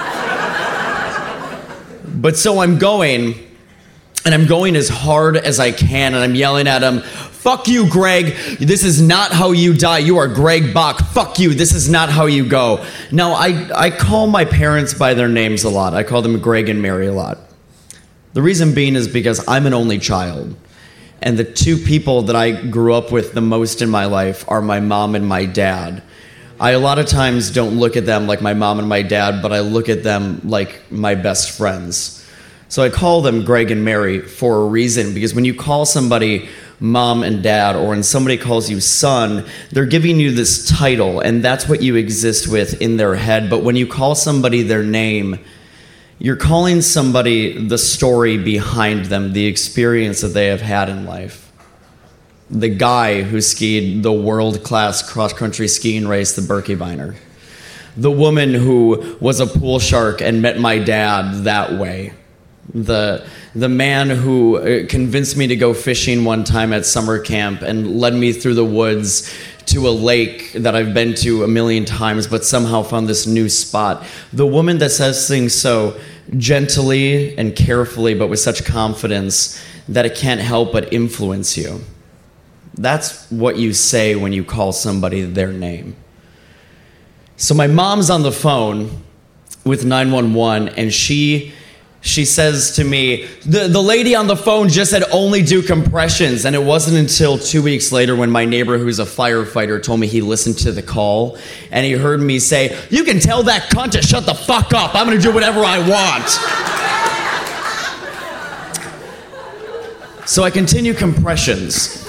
But so I'm going, and I'm going as hard as I can, and I'm yelling at him, "Fuck you, Greg. This is not how you die. You are Greg Bach. Fuck you. This is not how you go." Now, I, I call my parents by their names a lot. I call them Greg and Mary a lot. The reason being is because I'm an only child. And the two people that I grew up with the most in my life are my mom and my dad. I a lot of times don't look at them like my mom and my dad, but I look at them like my best friends. So I call them Greg and Mary for a reason, because when you call somebody mom and dad, or when somebody calls you son, they're giving you this title, and that's what you exist with in their head. But when you call somebody their name, you're calling somebody the story behind them, the experience that they have had in life. The guy who skied the world-class cross-country skiing race, the Birkebeiner. The woman who was a pool shark and met my dad that way. The the man who convinced me to go fishing one time at summer camp and led me through the woods to a lake that I've been to a million times, but somehow found this new spot. The woman that says things so gently and carefully, but with such confidence that it can't help but influence you. That's what you say when you call somebody their name. So my mom's on the phone with nine one one, and she she says to me, the, the lady on the phone just said only do compressions. And it wasn't until two weeks later when my neighbor, who's a firefighter, told me he listened to the call, and he heard me say, "You can tell that cunt to shut the fuck up. I'm going to do whatever I want." So I continue compressions.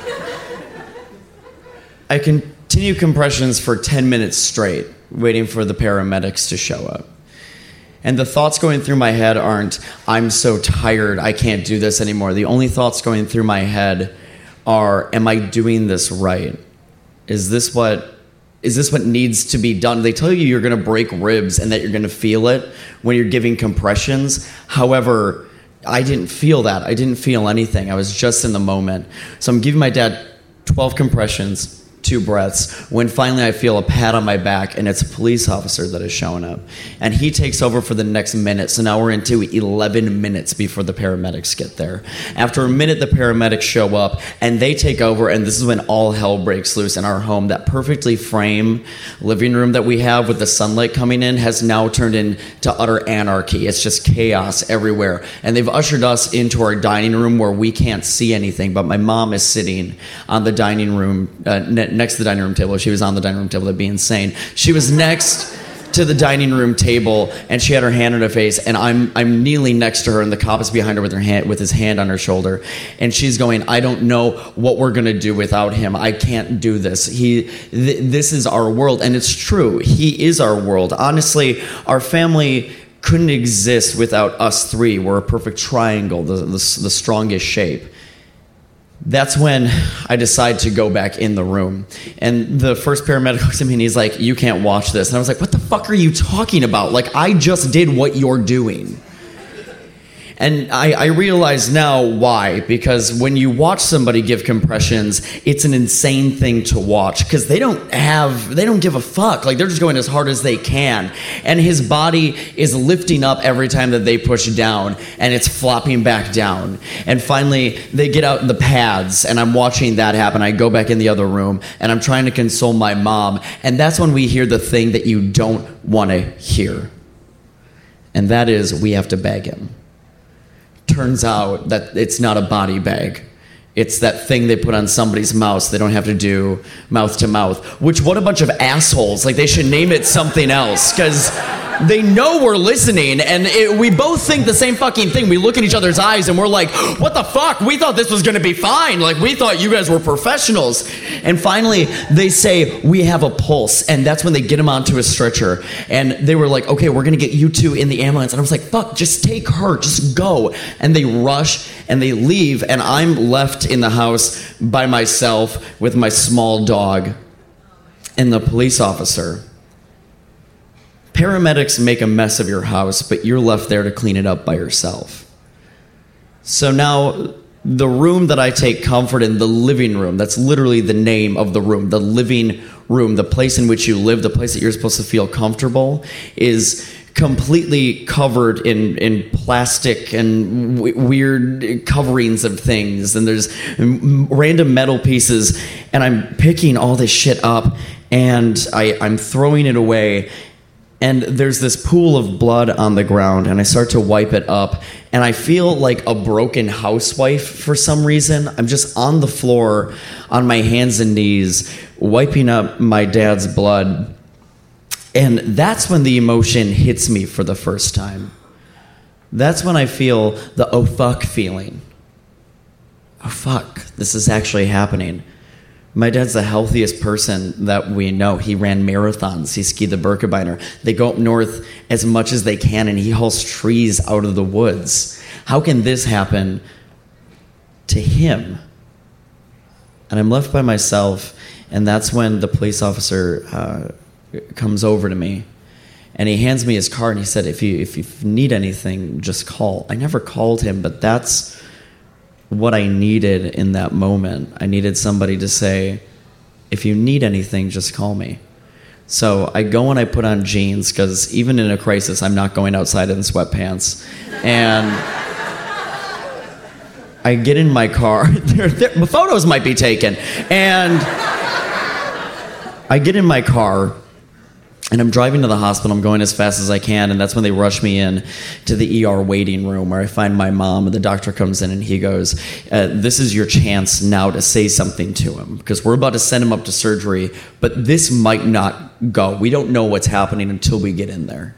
I continue compressions for ten minutes straight, waiting for the paramedics to show up. And the thoughts going through my head aren't, "I'm so tired, I can't do this anymore." The only thoughts going through my head are, "Am I doing this right? Is this what is this what needs to be done?" They tell you you're going to break ribs and that you're going to feel it when you're giving compressions. However, I didn't feel that. I didn't feel anything. I was just in the moment. So I'm giving my dad twelve compressions, two breaths, when finally I feel a pat on my back, and it's a police officer that is showing up. And he takes over for the next minute, so now we're into eleven minutes before the paramedics get there. After a minute, the paramedics show up, and they take over, and this is when all hell breaks loose in our home. That perfectly framed living room that we have with the sunlight coming in has now turned into utter anarchy. It's just chaos everywhere. And they've ushered us into our dining room where we can't see anything, but my mom is sitting on the dining room, uh, next to the dining room table. She was on the dining room table. That'd be insane. She was next to the dining room table, and she had her hand on her face, and I'm I'm kneeling next to her, and the cop is behind her with her hand with his hand on her shoulder, and she's going, "I don't know what we're gonna do without him. I can't do this. He, th- this is our world," and it's true. He is our world. Honestly, our family couldn't exist without us three. We're a perfect triangle, the the, the strongest shape. That's when I decide to go back in the room. And the first paramedic looks at me and he's like, "You can't watch this." And I was like, "What the fuck are you talking about? Like, I just did what you're doing." And I, I realize now why. Because when you watch somebody give compressions, it's an insane thing to watch. Because they don't have, they don't give a fuck. Like, they're just going as hard as they can. And his body is lifting up every time that they push down. And it's flopping back down. And finally, they get out the pads. And I'm watching that happen. I go back in the other room. And I'm trying to console my mom. And that's when we hear the thing that you don't want to hear. And that is, we have to bag him. Turns out that it's not a body bag. It's that thing they put on somebody's mouth so they don't have to do mouth to mouth. Which, what a bunch of assholes. Like, they should name it something else. Because they know we're listening, and it, we both think the same fucking thing. We look in each other's eyes, and we're like, "What the fuck? We thought this was going to be fine. Like, we thought you guys were professionals." And finally, they say, "We have a pulse." And that's when they get him onto a stretcher. And they were like, "Okay, we're going to get you two in the ambulance." And I was like, "Fuck, just take her. Just go." And they rush, and they leave, and I'm left in the house by myself with my small dog and the police officer. Paramedics make a mess of your house, but you're left there to clean it up by yourself. So now the room that I take comfort in, the living room, that's literally the name of the room, the living room, the place in which you live, the place that you're supposed to feel comfortable, is completely covered in, in plastic and w- weird coverings of things. And there's m- random metal pieces. And I'm picking all this shit up and I, I'm throwing it away. And there's this pool of blood on the ground, and I start to wipe it up, and I feel like a broken housewife for some reason. I'm just on the floor, on my hands and knees, wiping up my dad's blood. And that's when the emotion hits me for the first time. That's when I feel the oh fuck feeling. Oh fuck, this is actually happening. My dad's the healthiest person that we know. He ran marathons. He skied the Birkebeiner. They go up north as much as they can, and he hauls trees out of the woods. How can this happen to him? And I'm left by myself, and that's when the police officer uh, comes over to me, and he hands me his card, and he said, if you, if you need anything, just call. I never called him, but that's what I needed in that moment. I needed somebody to say, if you need anything, just call me. So I go and I put on jeans, because even in a crisis, I'm not going outside in sweatpants. And I get in my car. there, there, photos might be taken. And I get in my car, and I'm driving to the hospital. I'm going as fast as I can, and that's when they rush me in to the E R waiting room, where I find my mom, and the doctor comes in, and he goes, uh, this is your chance now to say something to him, because we're about to send him up to surgery, but this might not go. We don't know what's happening until we get in there.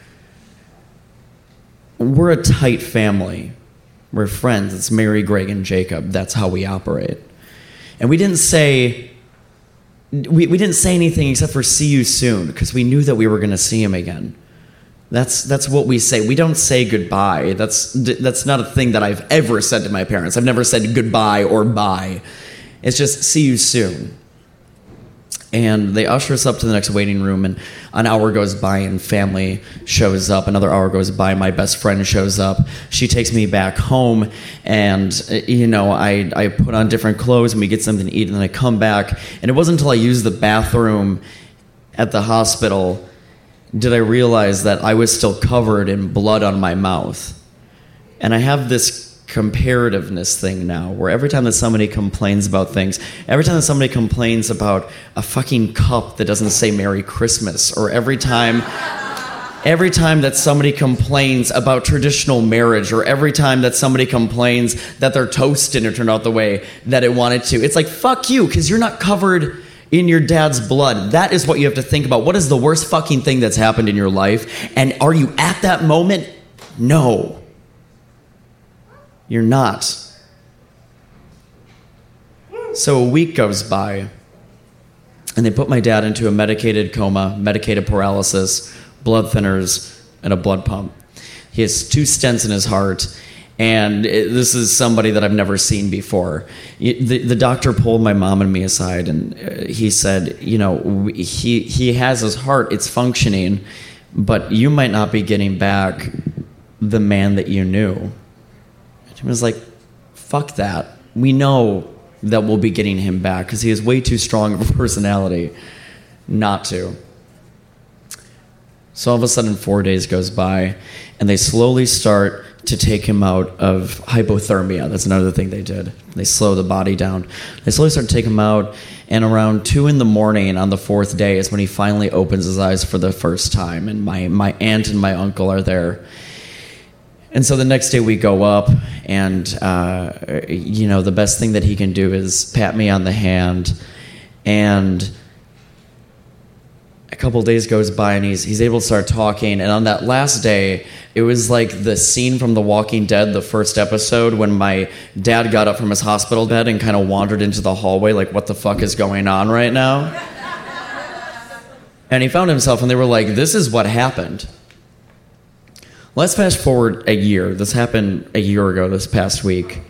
We're a tight family. We're friends. It's Mary, Greg, and Jacob. That's how we operate. And we didn't say... We, we didn't say anything except for see you soon, because we knew that we were going to see him again. That's that's what we say. We don't say goodbye. That's that's not a thing that I've ever said to my parents. I've never said goodbye or bye. It's just see you soon. And they usher us up to the next waiting room, and an hour goes by and family shows up. Another hour goes by, my best friend shows up. She takes me back home, and you know, I, I put on different clothes and we get something to eat, and then I come back, and it wasn't until I used the bathroom at the hospital did I realize that I was still covered in blood on my mouth. And I have this comparativeness thing now, where every time that somebody complains about things, every time that somebody complains about a fucking cup that doesn't say Merry Christmas, or every time every time that somebody complains about traditional marriage, or every time that somebody complains that their toast didn't turn out the way that it wanted to, it's like, fuck you, because you're not covered in your dad's blood. That is what you have to think about. What is the worst fucking thing that's happened in your life? And are you at that moment? No. You're not. So a week goes by, and they put my dad into a medicated coma, medicated paralysis, blood thinners, and a blood pump. He has two stents in his heart, and it, this is somebody that I've never seen before. The, the doctor pulled my mom and me aside, and he said, you know, we, he, he has his heart, it's functioning, but you might not be getting back the man that you knew. I was like, fuck that. We know that we'll be getting him back, because he has way too strong of a personality not to. So all of a sudden, four days goes by, and they slowly start to take him out of hypothermia. That's another thing they did. They slow the body down. They slowly start to take him out, and around two in the morning on the fourth day is when he finally opens his eyes for the first time, and my, my aunt and my uncle are there. And so the next day we go up, and, uh, you know, the best thing that he can do is pat me on the hand. And a couple days goes by, and he's, he's able to start talking. And on that last day, it was like the scene from The Walking Dead, the first episode, when my dad got up from his hospital bed and kind of wandered into the hallway like, what the fuck is going on right now? And he found himself, and they were like, this is what happened. Let's fast forward a year. This happened a year ago, this past week.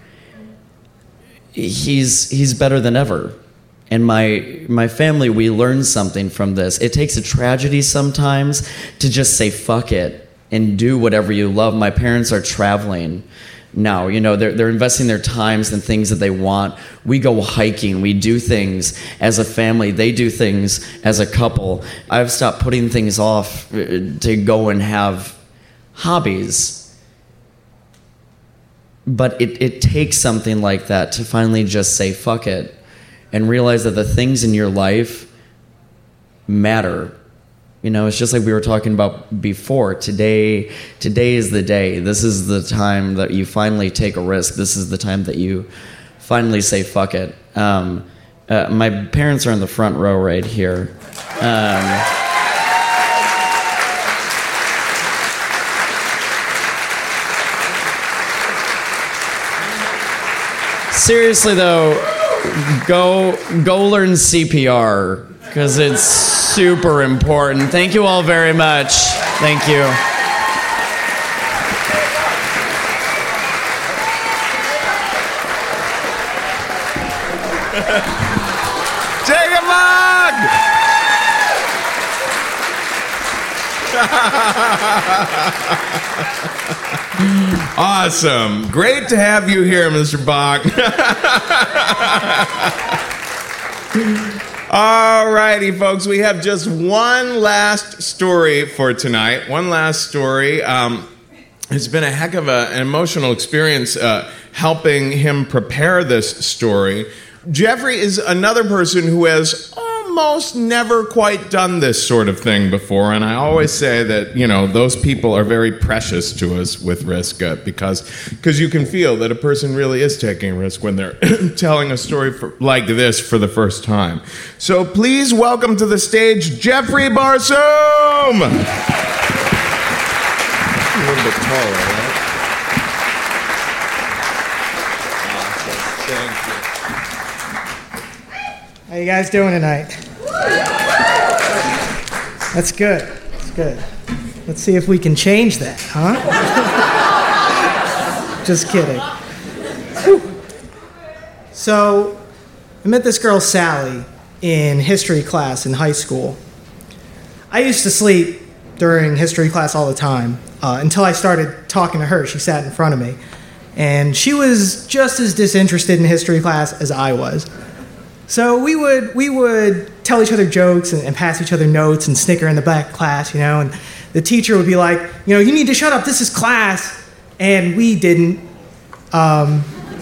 He's he's better than ever. And my my family, we learned something from this. It takes a tragedy sometimes to just say fuck it and do whatever you love. My parents are traveling now. You know, they're, they're investing their times in things that they want. We go hiking. We do things as a family. They do things as a couple. I've stopped putting things off to go and have hobbies. But it, it takes something like that to finally just say, fuck it, and realize that the things in your life matter. You know, it's just like we were talking about before. Today, today is the day. This is the time that you finally take a risk. This is the time that you finally say, fuck it. Um, uh, my parents are in the front row right here. Um, seriously, though, go, go learn C P R, because it's super important. Thank you all very much. Thank you. Take a mug! Awesome. Great to have you here, Mister Bach. All righty, folks. We have just one last story for tonight. One last story. Um, it's been a heck of a, an emotional experience uh, helping him prepare this story. Jeffrey is another person who has almost never quite done this sort of thing before, and I always say that, you know, those people are very precious to us with risk uh, because because you can feel that a person really is taking a risk when they're telling a story for, like this for the first time. So please welcome to the stage Jeffrey Barsoom! A little bit taller, right? Thank you. How you guys doing tonight? That's good. That's good. Let's see if we can change that, huh? Just kidding. Whew. So, I met this girl, Sally, in history class in high school. I used to sleep during history class all the time uh, until I started talking to her. She sat in front of me. And she was just as disinterested in history class as I was. So we would we would tell each other jokes and, and pass each other notes and snicker in the back of class, you know, and the teacher would be like, you know, you need to shut up, this is class, and we didn't. Um,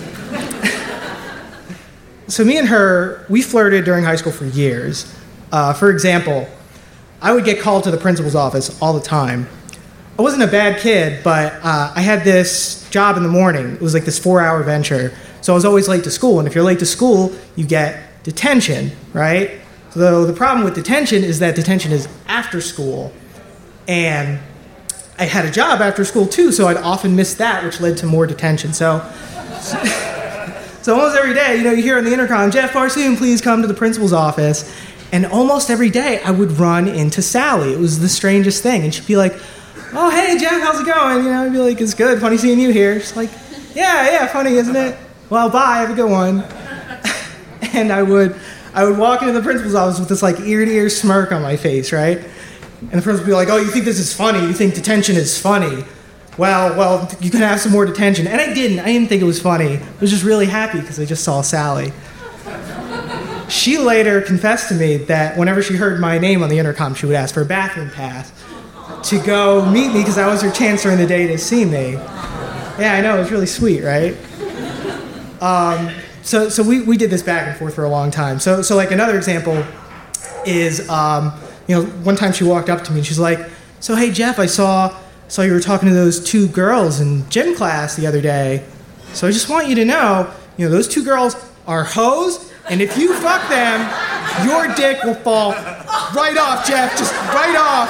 so me and her, we flirted during high school for years. Uh, for example, I would get called to the principal's office all the time. I wasn't a bad kid, but uh, I had this job in the morning. It was like this four-hour venture, so I was always late to school, and if you're late to school, you get detention, right? So the problem with detention is that detention is after school, and I had a job after school too, so I'd often miss that, which led to more detention. So, so almost every day, you know, you hear on the intercom, Jeff Barsoom, please come to the principal's office, and almost every day I would run into Sally. It was the strangest thing, and she'd be like, oh, hey, Jeff, how's it going? You know, I'd be like, it's good, funny seeing you here. She's like, yeah, yeah, funny, isn't it? Well, bye, have a good one. And I would I would walk into the principal's office with this like ear-to-ear smirk on my face, right? And the principal would be like, oh, you think this is funny? You think detention is funny? Well, well, you can have some more detention. And I didn't. I didn't think it was funny. I was just really happy because I just saw Sally. She later confessed to me that whenever she heard my name on the intercom, she would ask for a bathroom pass to go meet me because that was her chance during the day to see me. Yeah, I know. It was really sweet, right? Um... So, so we, we did this back and forth for a long time. So, so like another example is, um, you know, one time she walked up to me and she's like, so hey Jeff, I saw saw you were talking to those two girls in gym class the other day. So I just want you to know, you know, those two girls are hoes, and if you fuck them, your dick will fall right off, Jeff, just right off.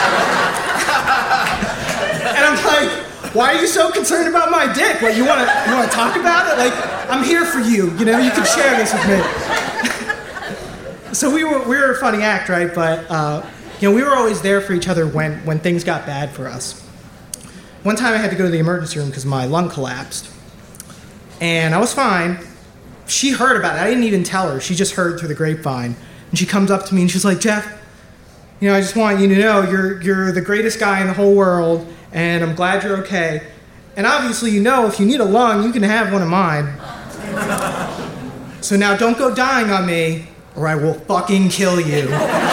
And I'm like, why are you so concerned about my dick? What, you want to you want to talk about it? Like, I'm here for you. You know, you can share this with me. So we were we were a funny act, right? But uh, you know, we were always there for each other when when things got bad for us. One time I had to go to the emergency room because my lung collapsed, and I was fine. She heard about it. I didn't even tell her. She just heard through the grapevine, and she comes up to me and she's like, Jeff, you know, I just want you to know you're you're the greatest guy in the whole world. And I'm glad you're okay. And obviously, you know, if you need a lung, you can have one of mine. So now don't go dying on me, or I will fucking kill you.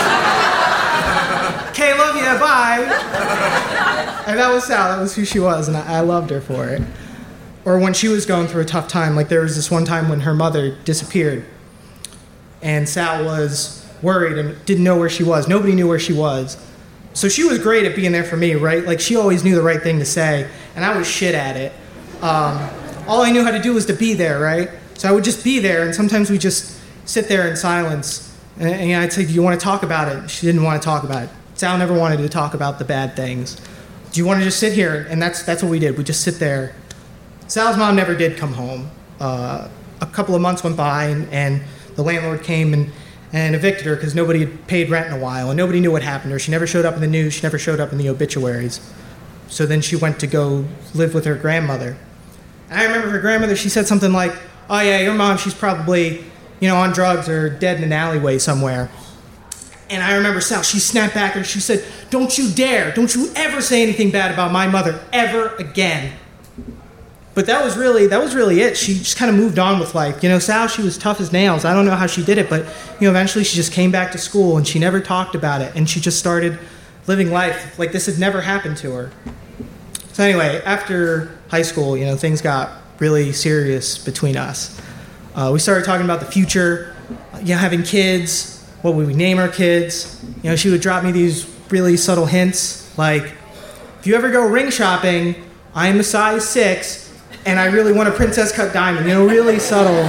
Okay, love you, bye. And that was Sal, that was who she was, and I, I loved her for it. Or when she was going through a tough time, like there was this one time when her mother disappeared, and Sal was worried and didn't know where she was. Nobody knew where she was. So she was great at being there for me, right? Like she always knew the right thing to say, and I was shit at it. Um, all I knew how to do was to be there, right? So I would just be there, and sometimes we just sit there in silence, and, and I'd say, do you want to talk about it? She didn't want to talk about it. Sal never wanted to talk about the bad things. Do you want to just sit here? And that's that's what we did. We just sit there. Sal's mom never did come home. Uh, a couple of months went by, and, and the landlord came and, and evicted her because nobody had paid rent in a while, and nobody knew what happened to her. She never showed up in the news. She never showed up in the obituaries. So then she went to go live with her grandmother. And I remember her grandmother, she said something like, oh yeah, your mom, she's probably, you know, on drugs or dead in an alleyway somewhere. And I remember Sal, she snapped back and she said, don't you dare, don't you ever say anything bad about my mother ever again. But that was really, that was really it. She just kind of moved on with life. You know, Sal, she was tough as nails. I don't know how she did it, but, you know, eventually she just came back to school and she never talked about it. And she just started living life like this had never happened to her. So anyway, after high school, you know, things got really serious between us. Uh, we started talking about the future, you know, having kids. What would we name our kids? You know, she would drop me these really subtle hints, like, if you ever go ring shopping, I am a size six, and I really want a princess cut diamond. You know, really subtle.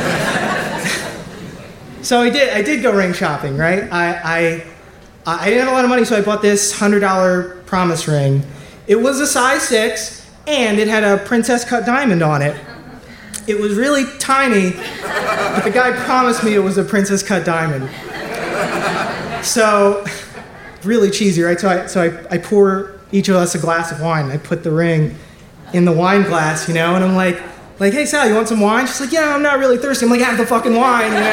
So I did. I did go ring shopping, right? I, I I didn't have a lot of money, so I bought this hundred dollar promise ring. It was a size six, and it had a princess cut diamond on it. It was really tiny, but the guy promised me it was a princess cut diamond. So, really cheesy, right? So I so I, I pour each of us a glass of wine. I put the ring in the wine glass, you know, and I'm like, like, hey Sal, you want some wine? She's like, yeah, I'm not really thirsty. I'm like, have the fucking wine, you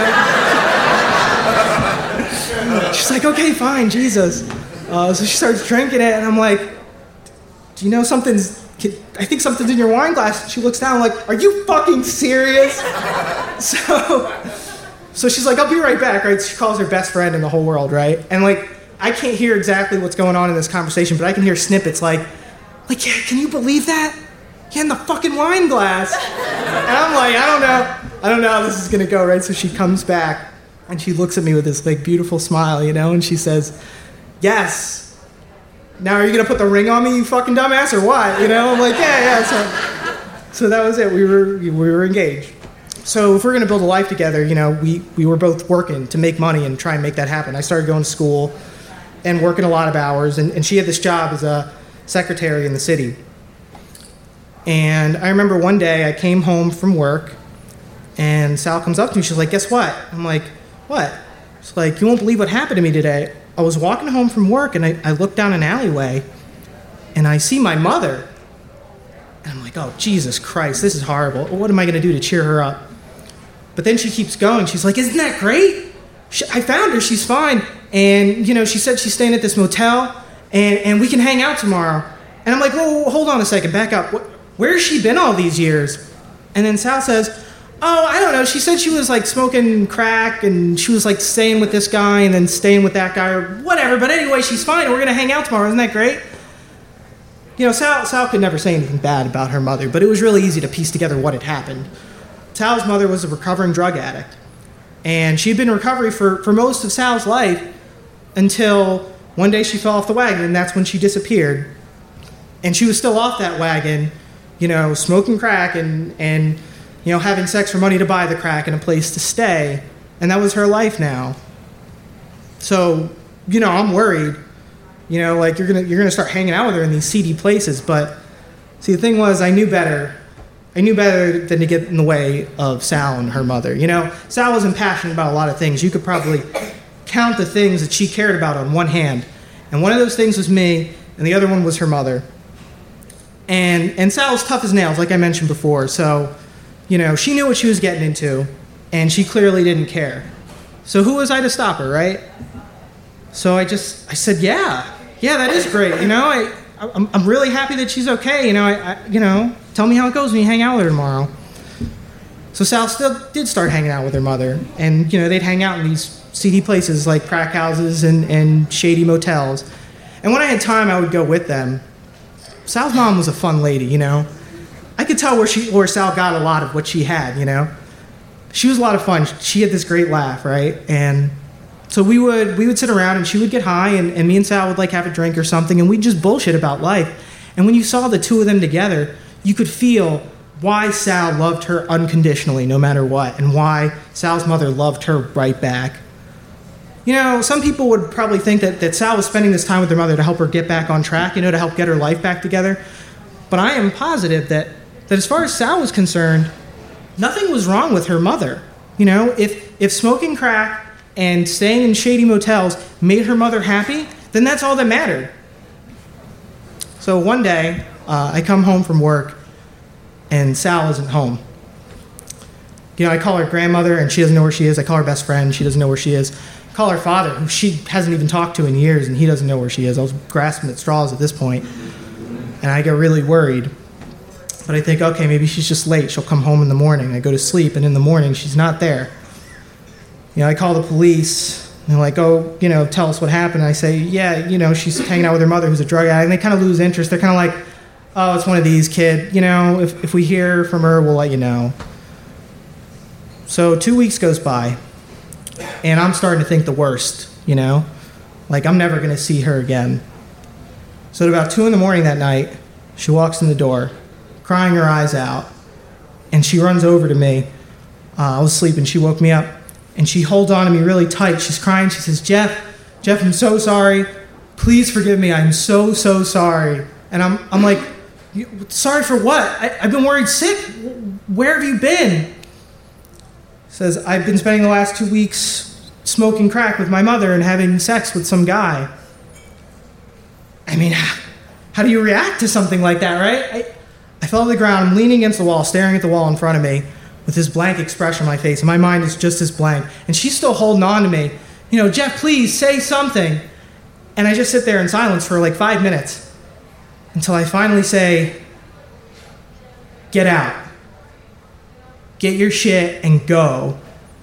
know. She's like, okay, fine, Jesus. Uh, so she starts drinking it, and I'm like, do you know something's? I think something's in your wine glass. She looks down, like, are you fucking serious? So. So she's like, I'll be right back, right? She calls her best friend in the whole world, right? And like, I can't hear exactly what's going on in this conversation, but I can hear snippets like, like, yeah, can you believe that? Yeah, in the fucking wine glass. And I'm like, I don't know. I don't know how this is gonna go, right? So she comes back and she looks at me with this like beautiful smile, you know, and she says, yes. Now are you gonna put the ring on me, you fucking dumbass, or what? You know, I'm like, yeah, yeah. So, so that was it. We were we were engaged. So if we're going to build a life together, you know, we, we were both working to make money and try and make that happen. I started going to school and working a lot of hours, and, and she had this job as a secretary in the city. And I remember one day I came home from work, and Sal comes up to me. She's like, guess what? I'm like, what? She's like, you won't believe what happened to me today. I was walking home from work, and I, I looked down an alleyway, and I see my mother. And I'm like, oh, Jesus Christ, this is horrible. What am I going to do to cheer her up? But then she keeps going. She's like, isn't that great? She, I found her. She's fine. And, you know, she said she's staying at this motel, and, and we can hang out tomorrow. And I'm like, whoa, whoa, hold on a second. Back up. Where has she been all these years? And then Sal says, oh, I don't know. She said she was, like, smoking crack, and she was, like, staying with this guy and then staying with that guy or whatever. But anyway, she's fine, and we're going to hang out tomorrow. Isn't that great? You know, Sal, Sal could never say anything bad about her mother, but it was really easy to piece together what had happened. Sal's mother was a recovering drug addict, and she'd been in recovery for, for most of Sal's life until one day she fell off the wagon, and that's when she disappeared. And she was still off that wagon, you know, smoking crack and, and you know, having sex for money to buy the crack and a place to stay, and that was her life now. So, you know, I'm worried. You know, like, you're gonna you're gonna start hanging out with her in these seedy places. But see, the thing was, I knew better. I knew better than to get in the way of Sal and her mother. You know, Sal wasn't passionate about a lot of things. You could probably count the things that she cared about on one hand, and one of those things was me, and the other one was her mother. And and Sal was tough as nails, like I mentioned before. So, you know, she knew what she was getting into, and she clearly didn't care. So who was I to stop her, right? So I just I said, yeah. Yeah, that is great. You know, I, I'm, I'm really happy that she's okay. You know, I, I, you know, tell me how it goes when you hang out with her tomorrow. So Sal still did start hanging out with her mother. And, you know, they'd hang out in these seedy places like crack houses and, and shady motels. And when I had time, I would go with them. Sal's mom was a fun lady, you know. I could tell where she, where Sal got a lot of what she had, you know. She was a lot of fun. She had this great laugh, right? And so we would we would sit around and she would get high and, and me and Sal would like have a drink or something and we'd just bullshit about life. And when you saw the two of them together, you could feel why Sal loved her unconditionally no matter what and why Sal's mother loved her right back. You know, some people would probably think that, that Sal was spending this time with her mother to help her get back on track, you know, to help get her life back together. But I am positive that, that as far as Sal was concerned, nothing was wrong with her mother. You know, if if smoking crack and staying in shady motels made her mother happy, then that's all that mattered. So one day, uh, I come home from work, and Sal isn't home. You know, I call her grandmother, and she doesn't know where she is. I call her best friend, she doesn't know where she is. I call her father, who she hasn't even talked to in years, and he doesn't know where she is. I was grasping at straws at this point, and I get really worried. But I think, okay, maybe she's just late. She'll come home in the morning. I go to sleep, and in the morning, she's not there. You know, I call the police, and they're like, oh, you know, tell us what happened. And I say, yeah, you know, she's hanging out with her mother who's a drug addict. And they kind of lose interest. They're kind of like, oh, it's one of these, kid. You know, if, if we hear from her, we'll let you know. So two weeks goes by, and I'm starting to think the worst, you know? Like, I'm never going to see her again. So at about two in the morning that night, she walks in the door, crying her eyes out, and she runs over to me. Uh, I was sleeping. She woke me up, and she holds on to me really tight. She's crying. She says, Jeff, Jeff, I'm so sorry. Please forgive me. I'm so, so sorry. And I'm I'm like, sorry for what? I, I've been worried sick. Where have you been? Says, I've been spending the last two weeks smoking crack with my mother and having sex with some guy. I mean, how do you react to something like that, right? I, I fell to the ground. I'm leaning against the wall, staring at the wall in front of me with this blank expression on my face. And my mind is just as blank. And she's still holding on to me. You know, Jeff, please say something. And I just sit there in silence for like five minutes until I finally say, get out. Get your shit and go.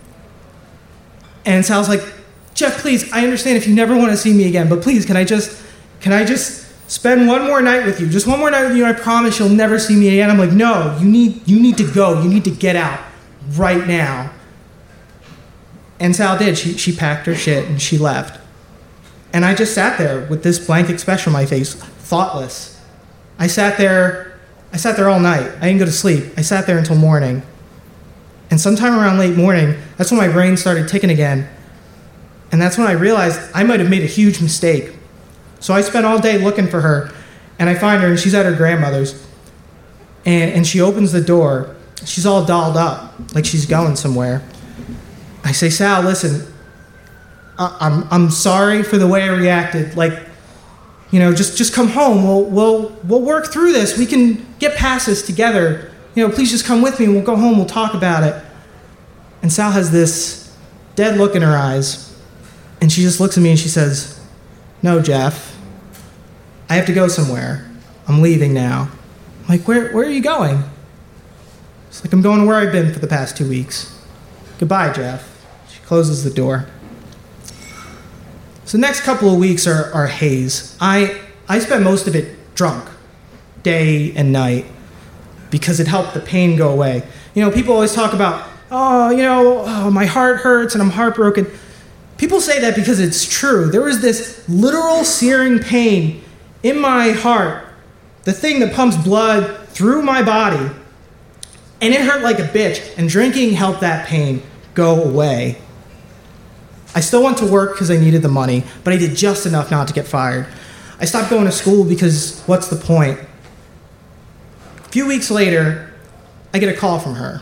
And Sal's like, Jeff, please, I understand if you never want to see me again, but please, can I just, can I just spend one more night with you? Just one more night with you, and I promise you'll never see me again. I'm like, no, you need, you need to go. You need to get out right now. And Sal did. She, she packed her shit and she left. And I just sat there with this blank expression on my face, thoughtless. I sat there, I sat there all night. I didn't go to sleep. I sat there until morning. And sometime around late morning, that's when my brain started ticking again. And that's when I realized I might have made a huge mistake. So I spent all day looking for her, and I find her, and she's at her grandmother's. And, and she opens the door. She's all dolled up, like she's going somewhere. I say, Sal, listen, I, I'm I'm sorry for the way I reacted. Like, you know, just, just come home. We'll we'll we'll work through this. We can get past this together. You know, please just come with me and we'll go home, we'll talk about it. And Sal has this dead look in her eyes, and she just looks at me and she says, no, Jeff, I have to go somewhere. I'm leaving now. I'm like, where, where are you going? It's like, I'm going where I've been for the past two weeks. Goodbye, Jeff. She closes the door. So the next couple of weeks are, are haze. I, I spent most of it drunk, day and night, because it helped the pain go away. You know, people always talk about, oh, you know, oh, my heart hurts and I'm heartbroken. People say that because it's true. There was this literal searing pain in my heart, the thing that pumps blood through my body, and it hurt like a bitch, and drinking helped that pain go away. I still went to work because I needed the money, but I did just enough not to get fired. I stopped going to school because what's the point? A few weeks later, I get a call from her.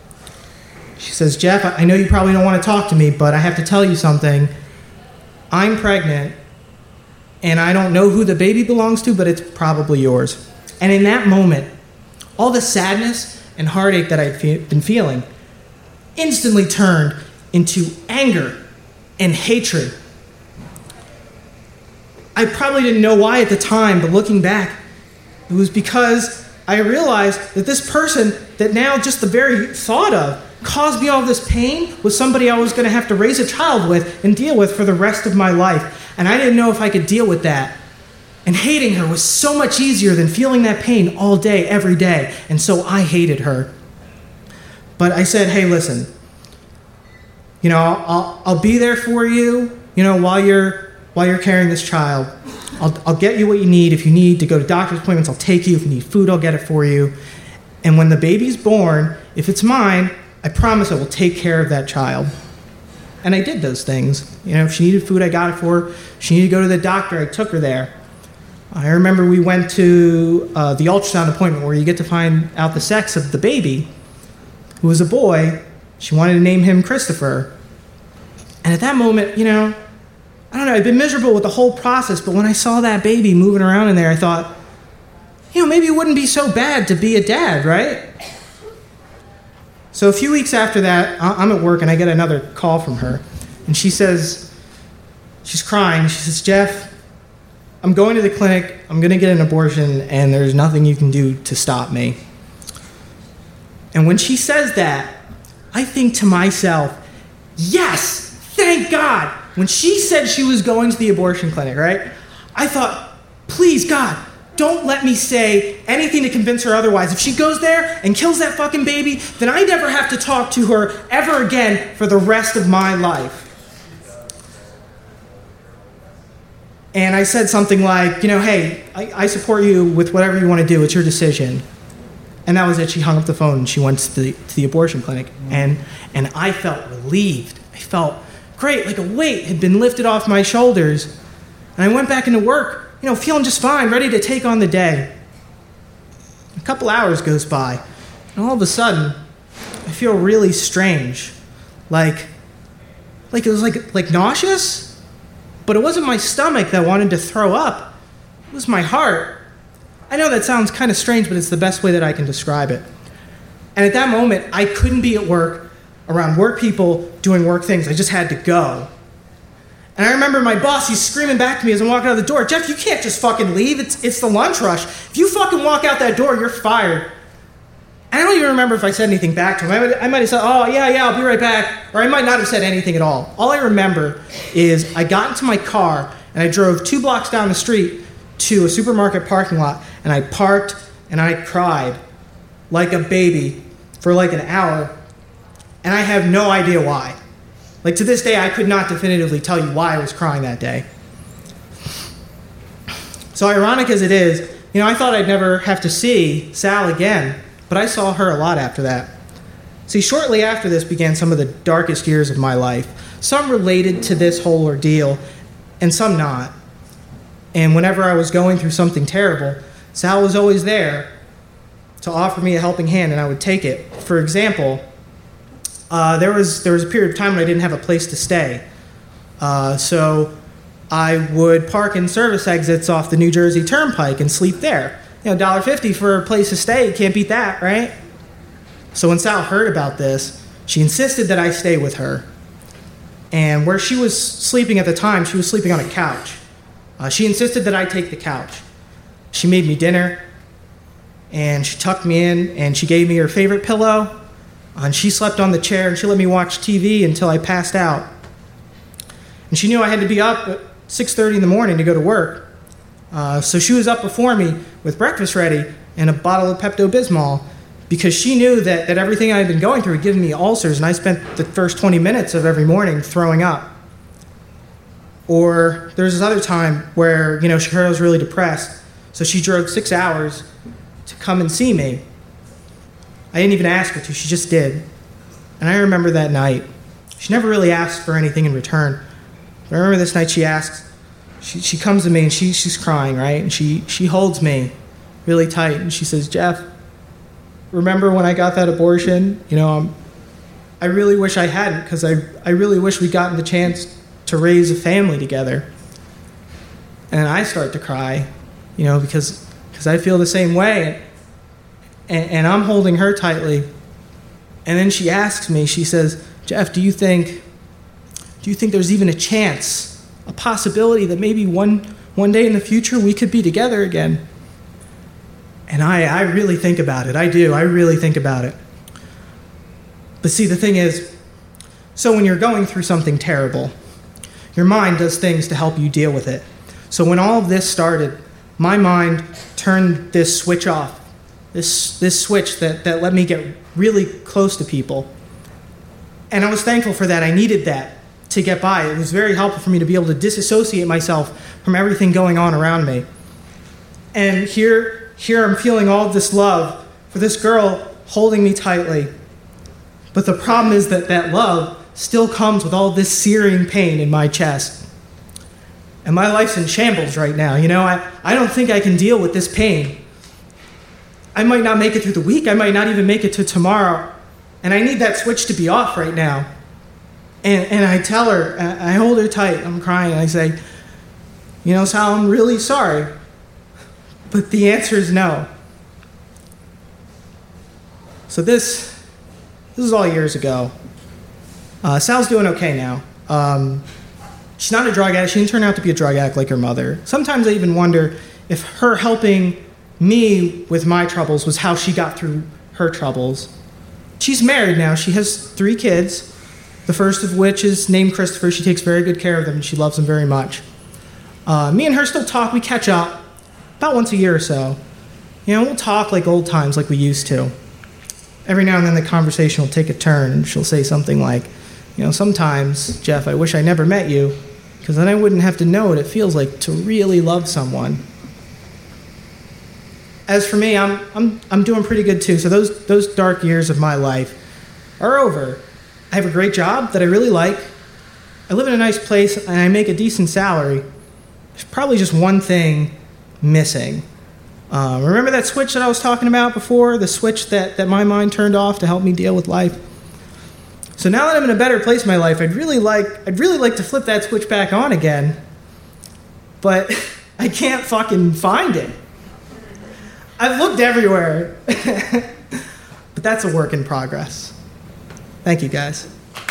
She says, Jeff, I know you probably don't want to talk to me, but I have to tell you something. I'm pregnant, and I don't know who the baby belongs to, but it's probably yours. And in that moment, all the sadness and heartache that I'd fe- been feeling instantly turned into anger and hatred. I I probably didn't know why at the time, but looking back, it was because I realized that this person that now just the very thought of caused me all this pain was somebody I was going to have to raise a child with and deal with for the rest of my life. And I didn't know if I could deal with that. And hating her was so much easier than feeling that pain all day, every day. And so I hated her. But I said, hey, listen, you know, I'll, I'll be there for you, you know, while you're, while you're carrying this child. I'll, I'll get you what you need. If you need to go to doctor's appointments, I'll take you. If you need food, I'll get it for you. And when the baby's born, if it's mine, I promise I will take care of that child. And I did those things. You know, if she needed food, I got it for her. If she needed to go to the doctor, I took her there. I remember we went to uh, the ultrasound appointment where you get to find out the sex of the baby, who was a boy. She wanted to name him Christopher. And at that moment, you know, I don't know, I'd been miserable with the whole process, but when I saw that baby moving around in there, I thought, you know, maybe it wouldn't be so bad to be a dad, right? So a few weeks after that, I'm at work and I get another call from her. And she says, she's crying. She says, Jeff, I'm going to the clinic. I'm going to get an abortion and there's nothing you can do to stop me. And when she says that, I think to myself, yes, thank God. When she said she was going to the abortion clinic, right? I thought, please, God, don't let me say anything to convince her otherwise. If she goes there and kills that fucking baby, then I never have to talk to her ever again for the rest of my life. And I said something like, you know, hey, I, I support you with whatever you want to do. It's your decision. And that was it. She hung up the phone and she went to the, to the abortion clinic. And, and I felt relieved. I felt great, like a weight had been lifted off my shoulders. And I went back into work, you know, feeling just fine, ready to take on the day. A couple hours goes by, and all of a sudden, I feel really strange. Like, like it was like, like nauseous, but it wasn't my stomach that wanted to throw up. It was my heart. I know that sounds kind of strange, but it's the best way that I can describe it. And at that moment, I couldn't be at work around work people doing work things. I just had to go. And I remember my boss, he's screaming back to me as I'm walking out the door, Jeff, you can't just fucking leave. It's it's the lunch rush. If you fucking walk out that door, you're fired. I don't even remember if I said anything back to him. I might, I might have said, oh, yeah, yeah, I'll be right back. Or I might not have said anything at all. All I remember is I got into my car and I drove two blocks down the street to a supermarket parking lot and I parked and I cried like a baby for like an hour. And I have no idea why. Like, to this day, I could not definitively tell you why I was crying that day. So ironic as it is, you know, I thought I'd never have to see Sal again, but I saw her a lot after that. See, shortly after this began some of the darkest years of my life, some related to this whole ordeal, and some not. And whenever I was going through something terrible, Sal was always there to offer me a helping hand, and I would take it. For example, Uh, there was there was a period of time when I didn't have a place to stay. Uh, so I would park in service exits off the New Jersey Turnpike and sleep there. You know, one dollar fifty for a place to stay, you can't beat that, right? So when Sal heard about this, she insisted that I stay with her. And where she was sleeping at the time, she was sleeping on a couch. Uh, she insisted that I take the couch. She made me dinner, and she tucked me in, and she gave me her favorite pillow. And she slept on the chair and she let me watch T V until I passed out. And she knew I had to be up at six thirty in the morning to go to work. Uh, so she was up before me with breakfast ready and a bottle of Pepto-Bismol because she knew that, that everything I had been going through had given me ulcers, and I spent the first twenty minutes of every morning throwing up. Or there was this other time where, you know, she heard I was really depressed, so she drove six hours to come and see me. I didn't even ask her to, she just did. And I remember that night. She never really asked for anything in return. But I remember this night she asks, she, she comes to me and she, she's crying, right? And she, she holds me really tight and she says, Jeff, remember when I got that abortion? You know, um, I really wish I hadn't, because I, I really wish we'd gotten the chance to raise a family together. And I start to cry, you know, because because I feel the same way. And, and I'm holding her tightly. And then she asks me, she says, Jeff, do you think, do you think there's even a chance, a possibility that maybe one one day in the future we could be together again. And I, I really think about it. I do. I really think about it. But see, the thing is, so when you're going through something terrible, your mind does things to help you deal with it. So when all of this started, my mind turned this switch off, this this switch that, that let me get really close to people. And I was thankful for that. I needed that to get by. It was very helpful for me to be able to disassociate myself from everything going on around me. And here, here I'm feeling all of this love for this girl holding me tightly. But the problem is that that love still comes with all this searing pain in my chest. And my life's in shambles right now. You know, I, I don't think I can deal with this pain. I might not make it through the week. I might not even make it to tomorrow. And I need that switch to be off right now. And, and I tell her, I hold her tight. I'm crying. I say, you know, Sal, I'm really sorry. But the answer is no. So this, this is all years ago. Uh, Sal's doing okay now. Um, she's not a drug addict. She didn't turn out to be a drug addict like her mother. Sometimes I even wonder if her helping me with my troubles was how she got through her troubles. She's married now. She has three kids, the first of which is named Christopher. She takes very good care of them, and she loves them very much. Uh, me and her still talk. We catch up about once a year or so. You know, we'll talk like old times, like we used to. Every now and then the conversation will take a turn, and she'll say something like, you know, sometimes, Jeff, I wish I never met you, because then I wouldn't have to know what it feels like to really love someone. As for me, I'm I'm I'm doing pretty good too. So those those dark years of my life are over. I have a great job that I really like. I live in a nice place and I make a decent salary. There's probably just one thing missing. Uh, remember that switch that I was talking about before? The switch that, that my mind turned off to help me deal with life? So now that I'm in a better place in my life, I'd really like I'd really like to flip that switch back on again. But I can't fucking find it. I've looked everywhere. But that's a work in progress. Thank you, guys.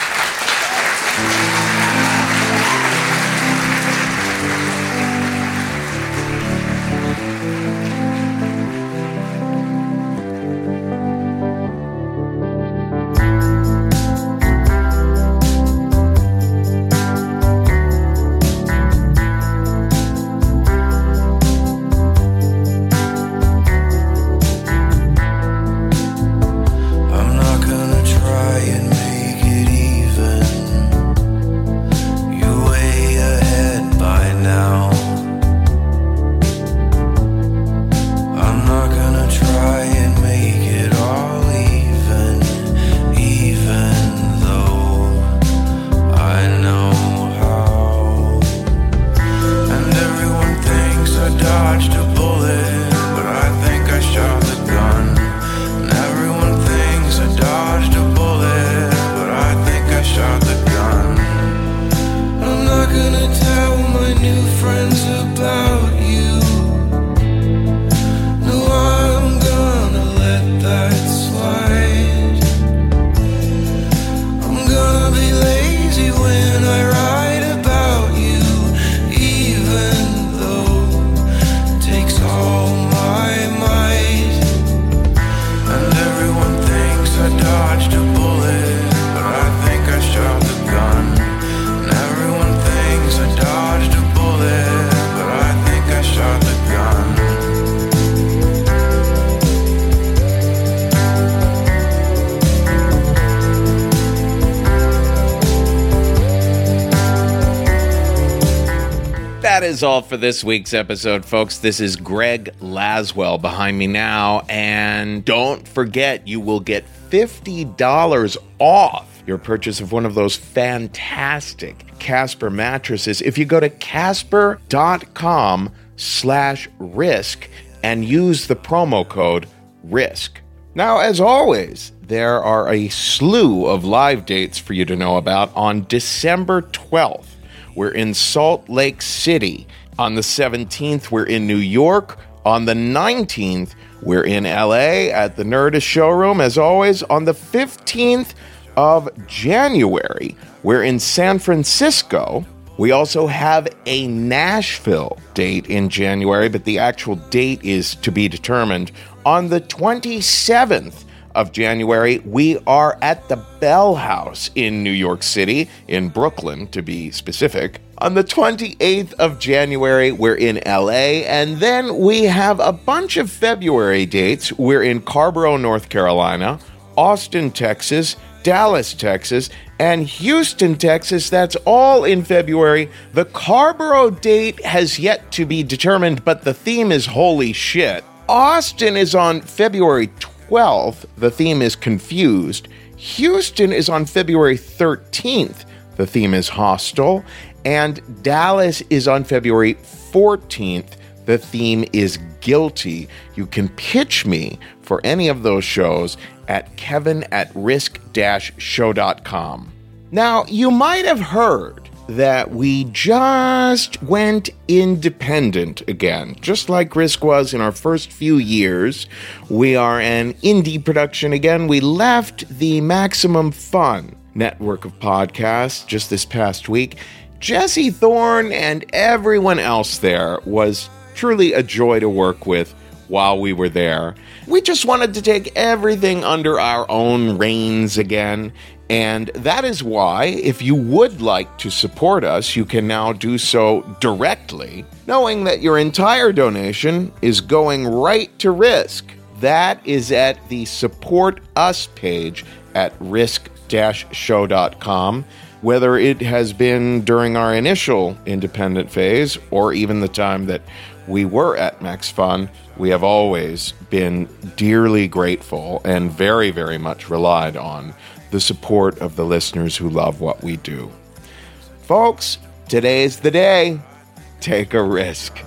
That is all for this week's episode, folks. This is Greg Laswell behind me now. And don't forget, you will get fifty dollars off your purchase of one of those fantastic Casper mattresses if you go to casper.com slash risk and use the promo code RISK. Now, as always, there are a slew of live dates for you to know about. On December twelfth, we're in Salt Lake City. On the seventeenth, we're in New York. On the nineteenth, we're in L A at the Nerdist Showroom. As always, on the fifteenth of January, we're in San Francisco. We also have a Nashville date in January, but the actual date is to be determined. On the twenty-seventh of January, we are at the Bell House in New York City, in Brooklyn to be specific. On the twenty-eighth of January, we're in L A, and then we have a bunch of February dates. We're in Carrboro, North Carolina, Austin, Texas, Dallas, Texas, and Houston, Texas. That's all in February. The Carrboro date has yet to be determined, but the theme is holy shit. Austin is on February twelfth. The theme is confused. Houston is on February thirteenth. The theme is hostile. And Dallas is on February fourteenth. The theme is guilty. You can pitch me for any of those shows at kevin at risk dash show dot com. Now, you might have heard that we just went independent again. Just like Risk was in our first few years, we are an indie production again. We left the Maximum Fun network of podcasts just this past week. Jesse Thorne and everyone else there was truly a joy to work with while we were there. We just wanted to take everything under our own reins again, and that is why, if you would like to support us, you can now do so directly, knowing that your entire donation is going right to Risk. That is at the Support Us page at risk dash show dot com. Whether it has been during our initial independent phase or even the time that we were at Max Fun, we have always been dearly grateful and very, very much relied on the support of the listeners who love what we do. Folks, today's the day. Take a risk.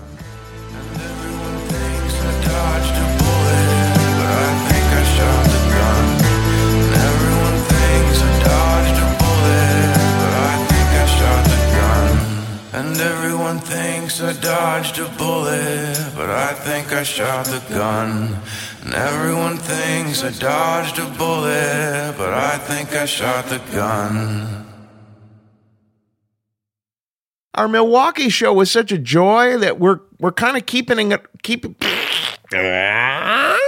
And everyone thinks I dodged a bullet, but I think I shot the gun. And everyone thinks I dodged a bullet, but I think I shot the gun. Our Milwaukee show was such a joy that we're we're kind of keeping it keep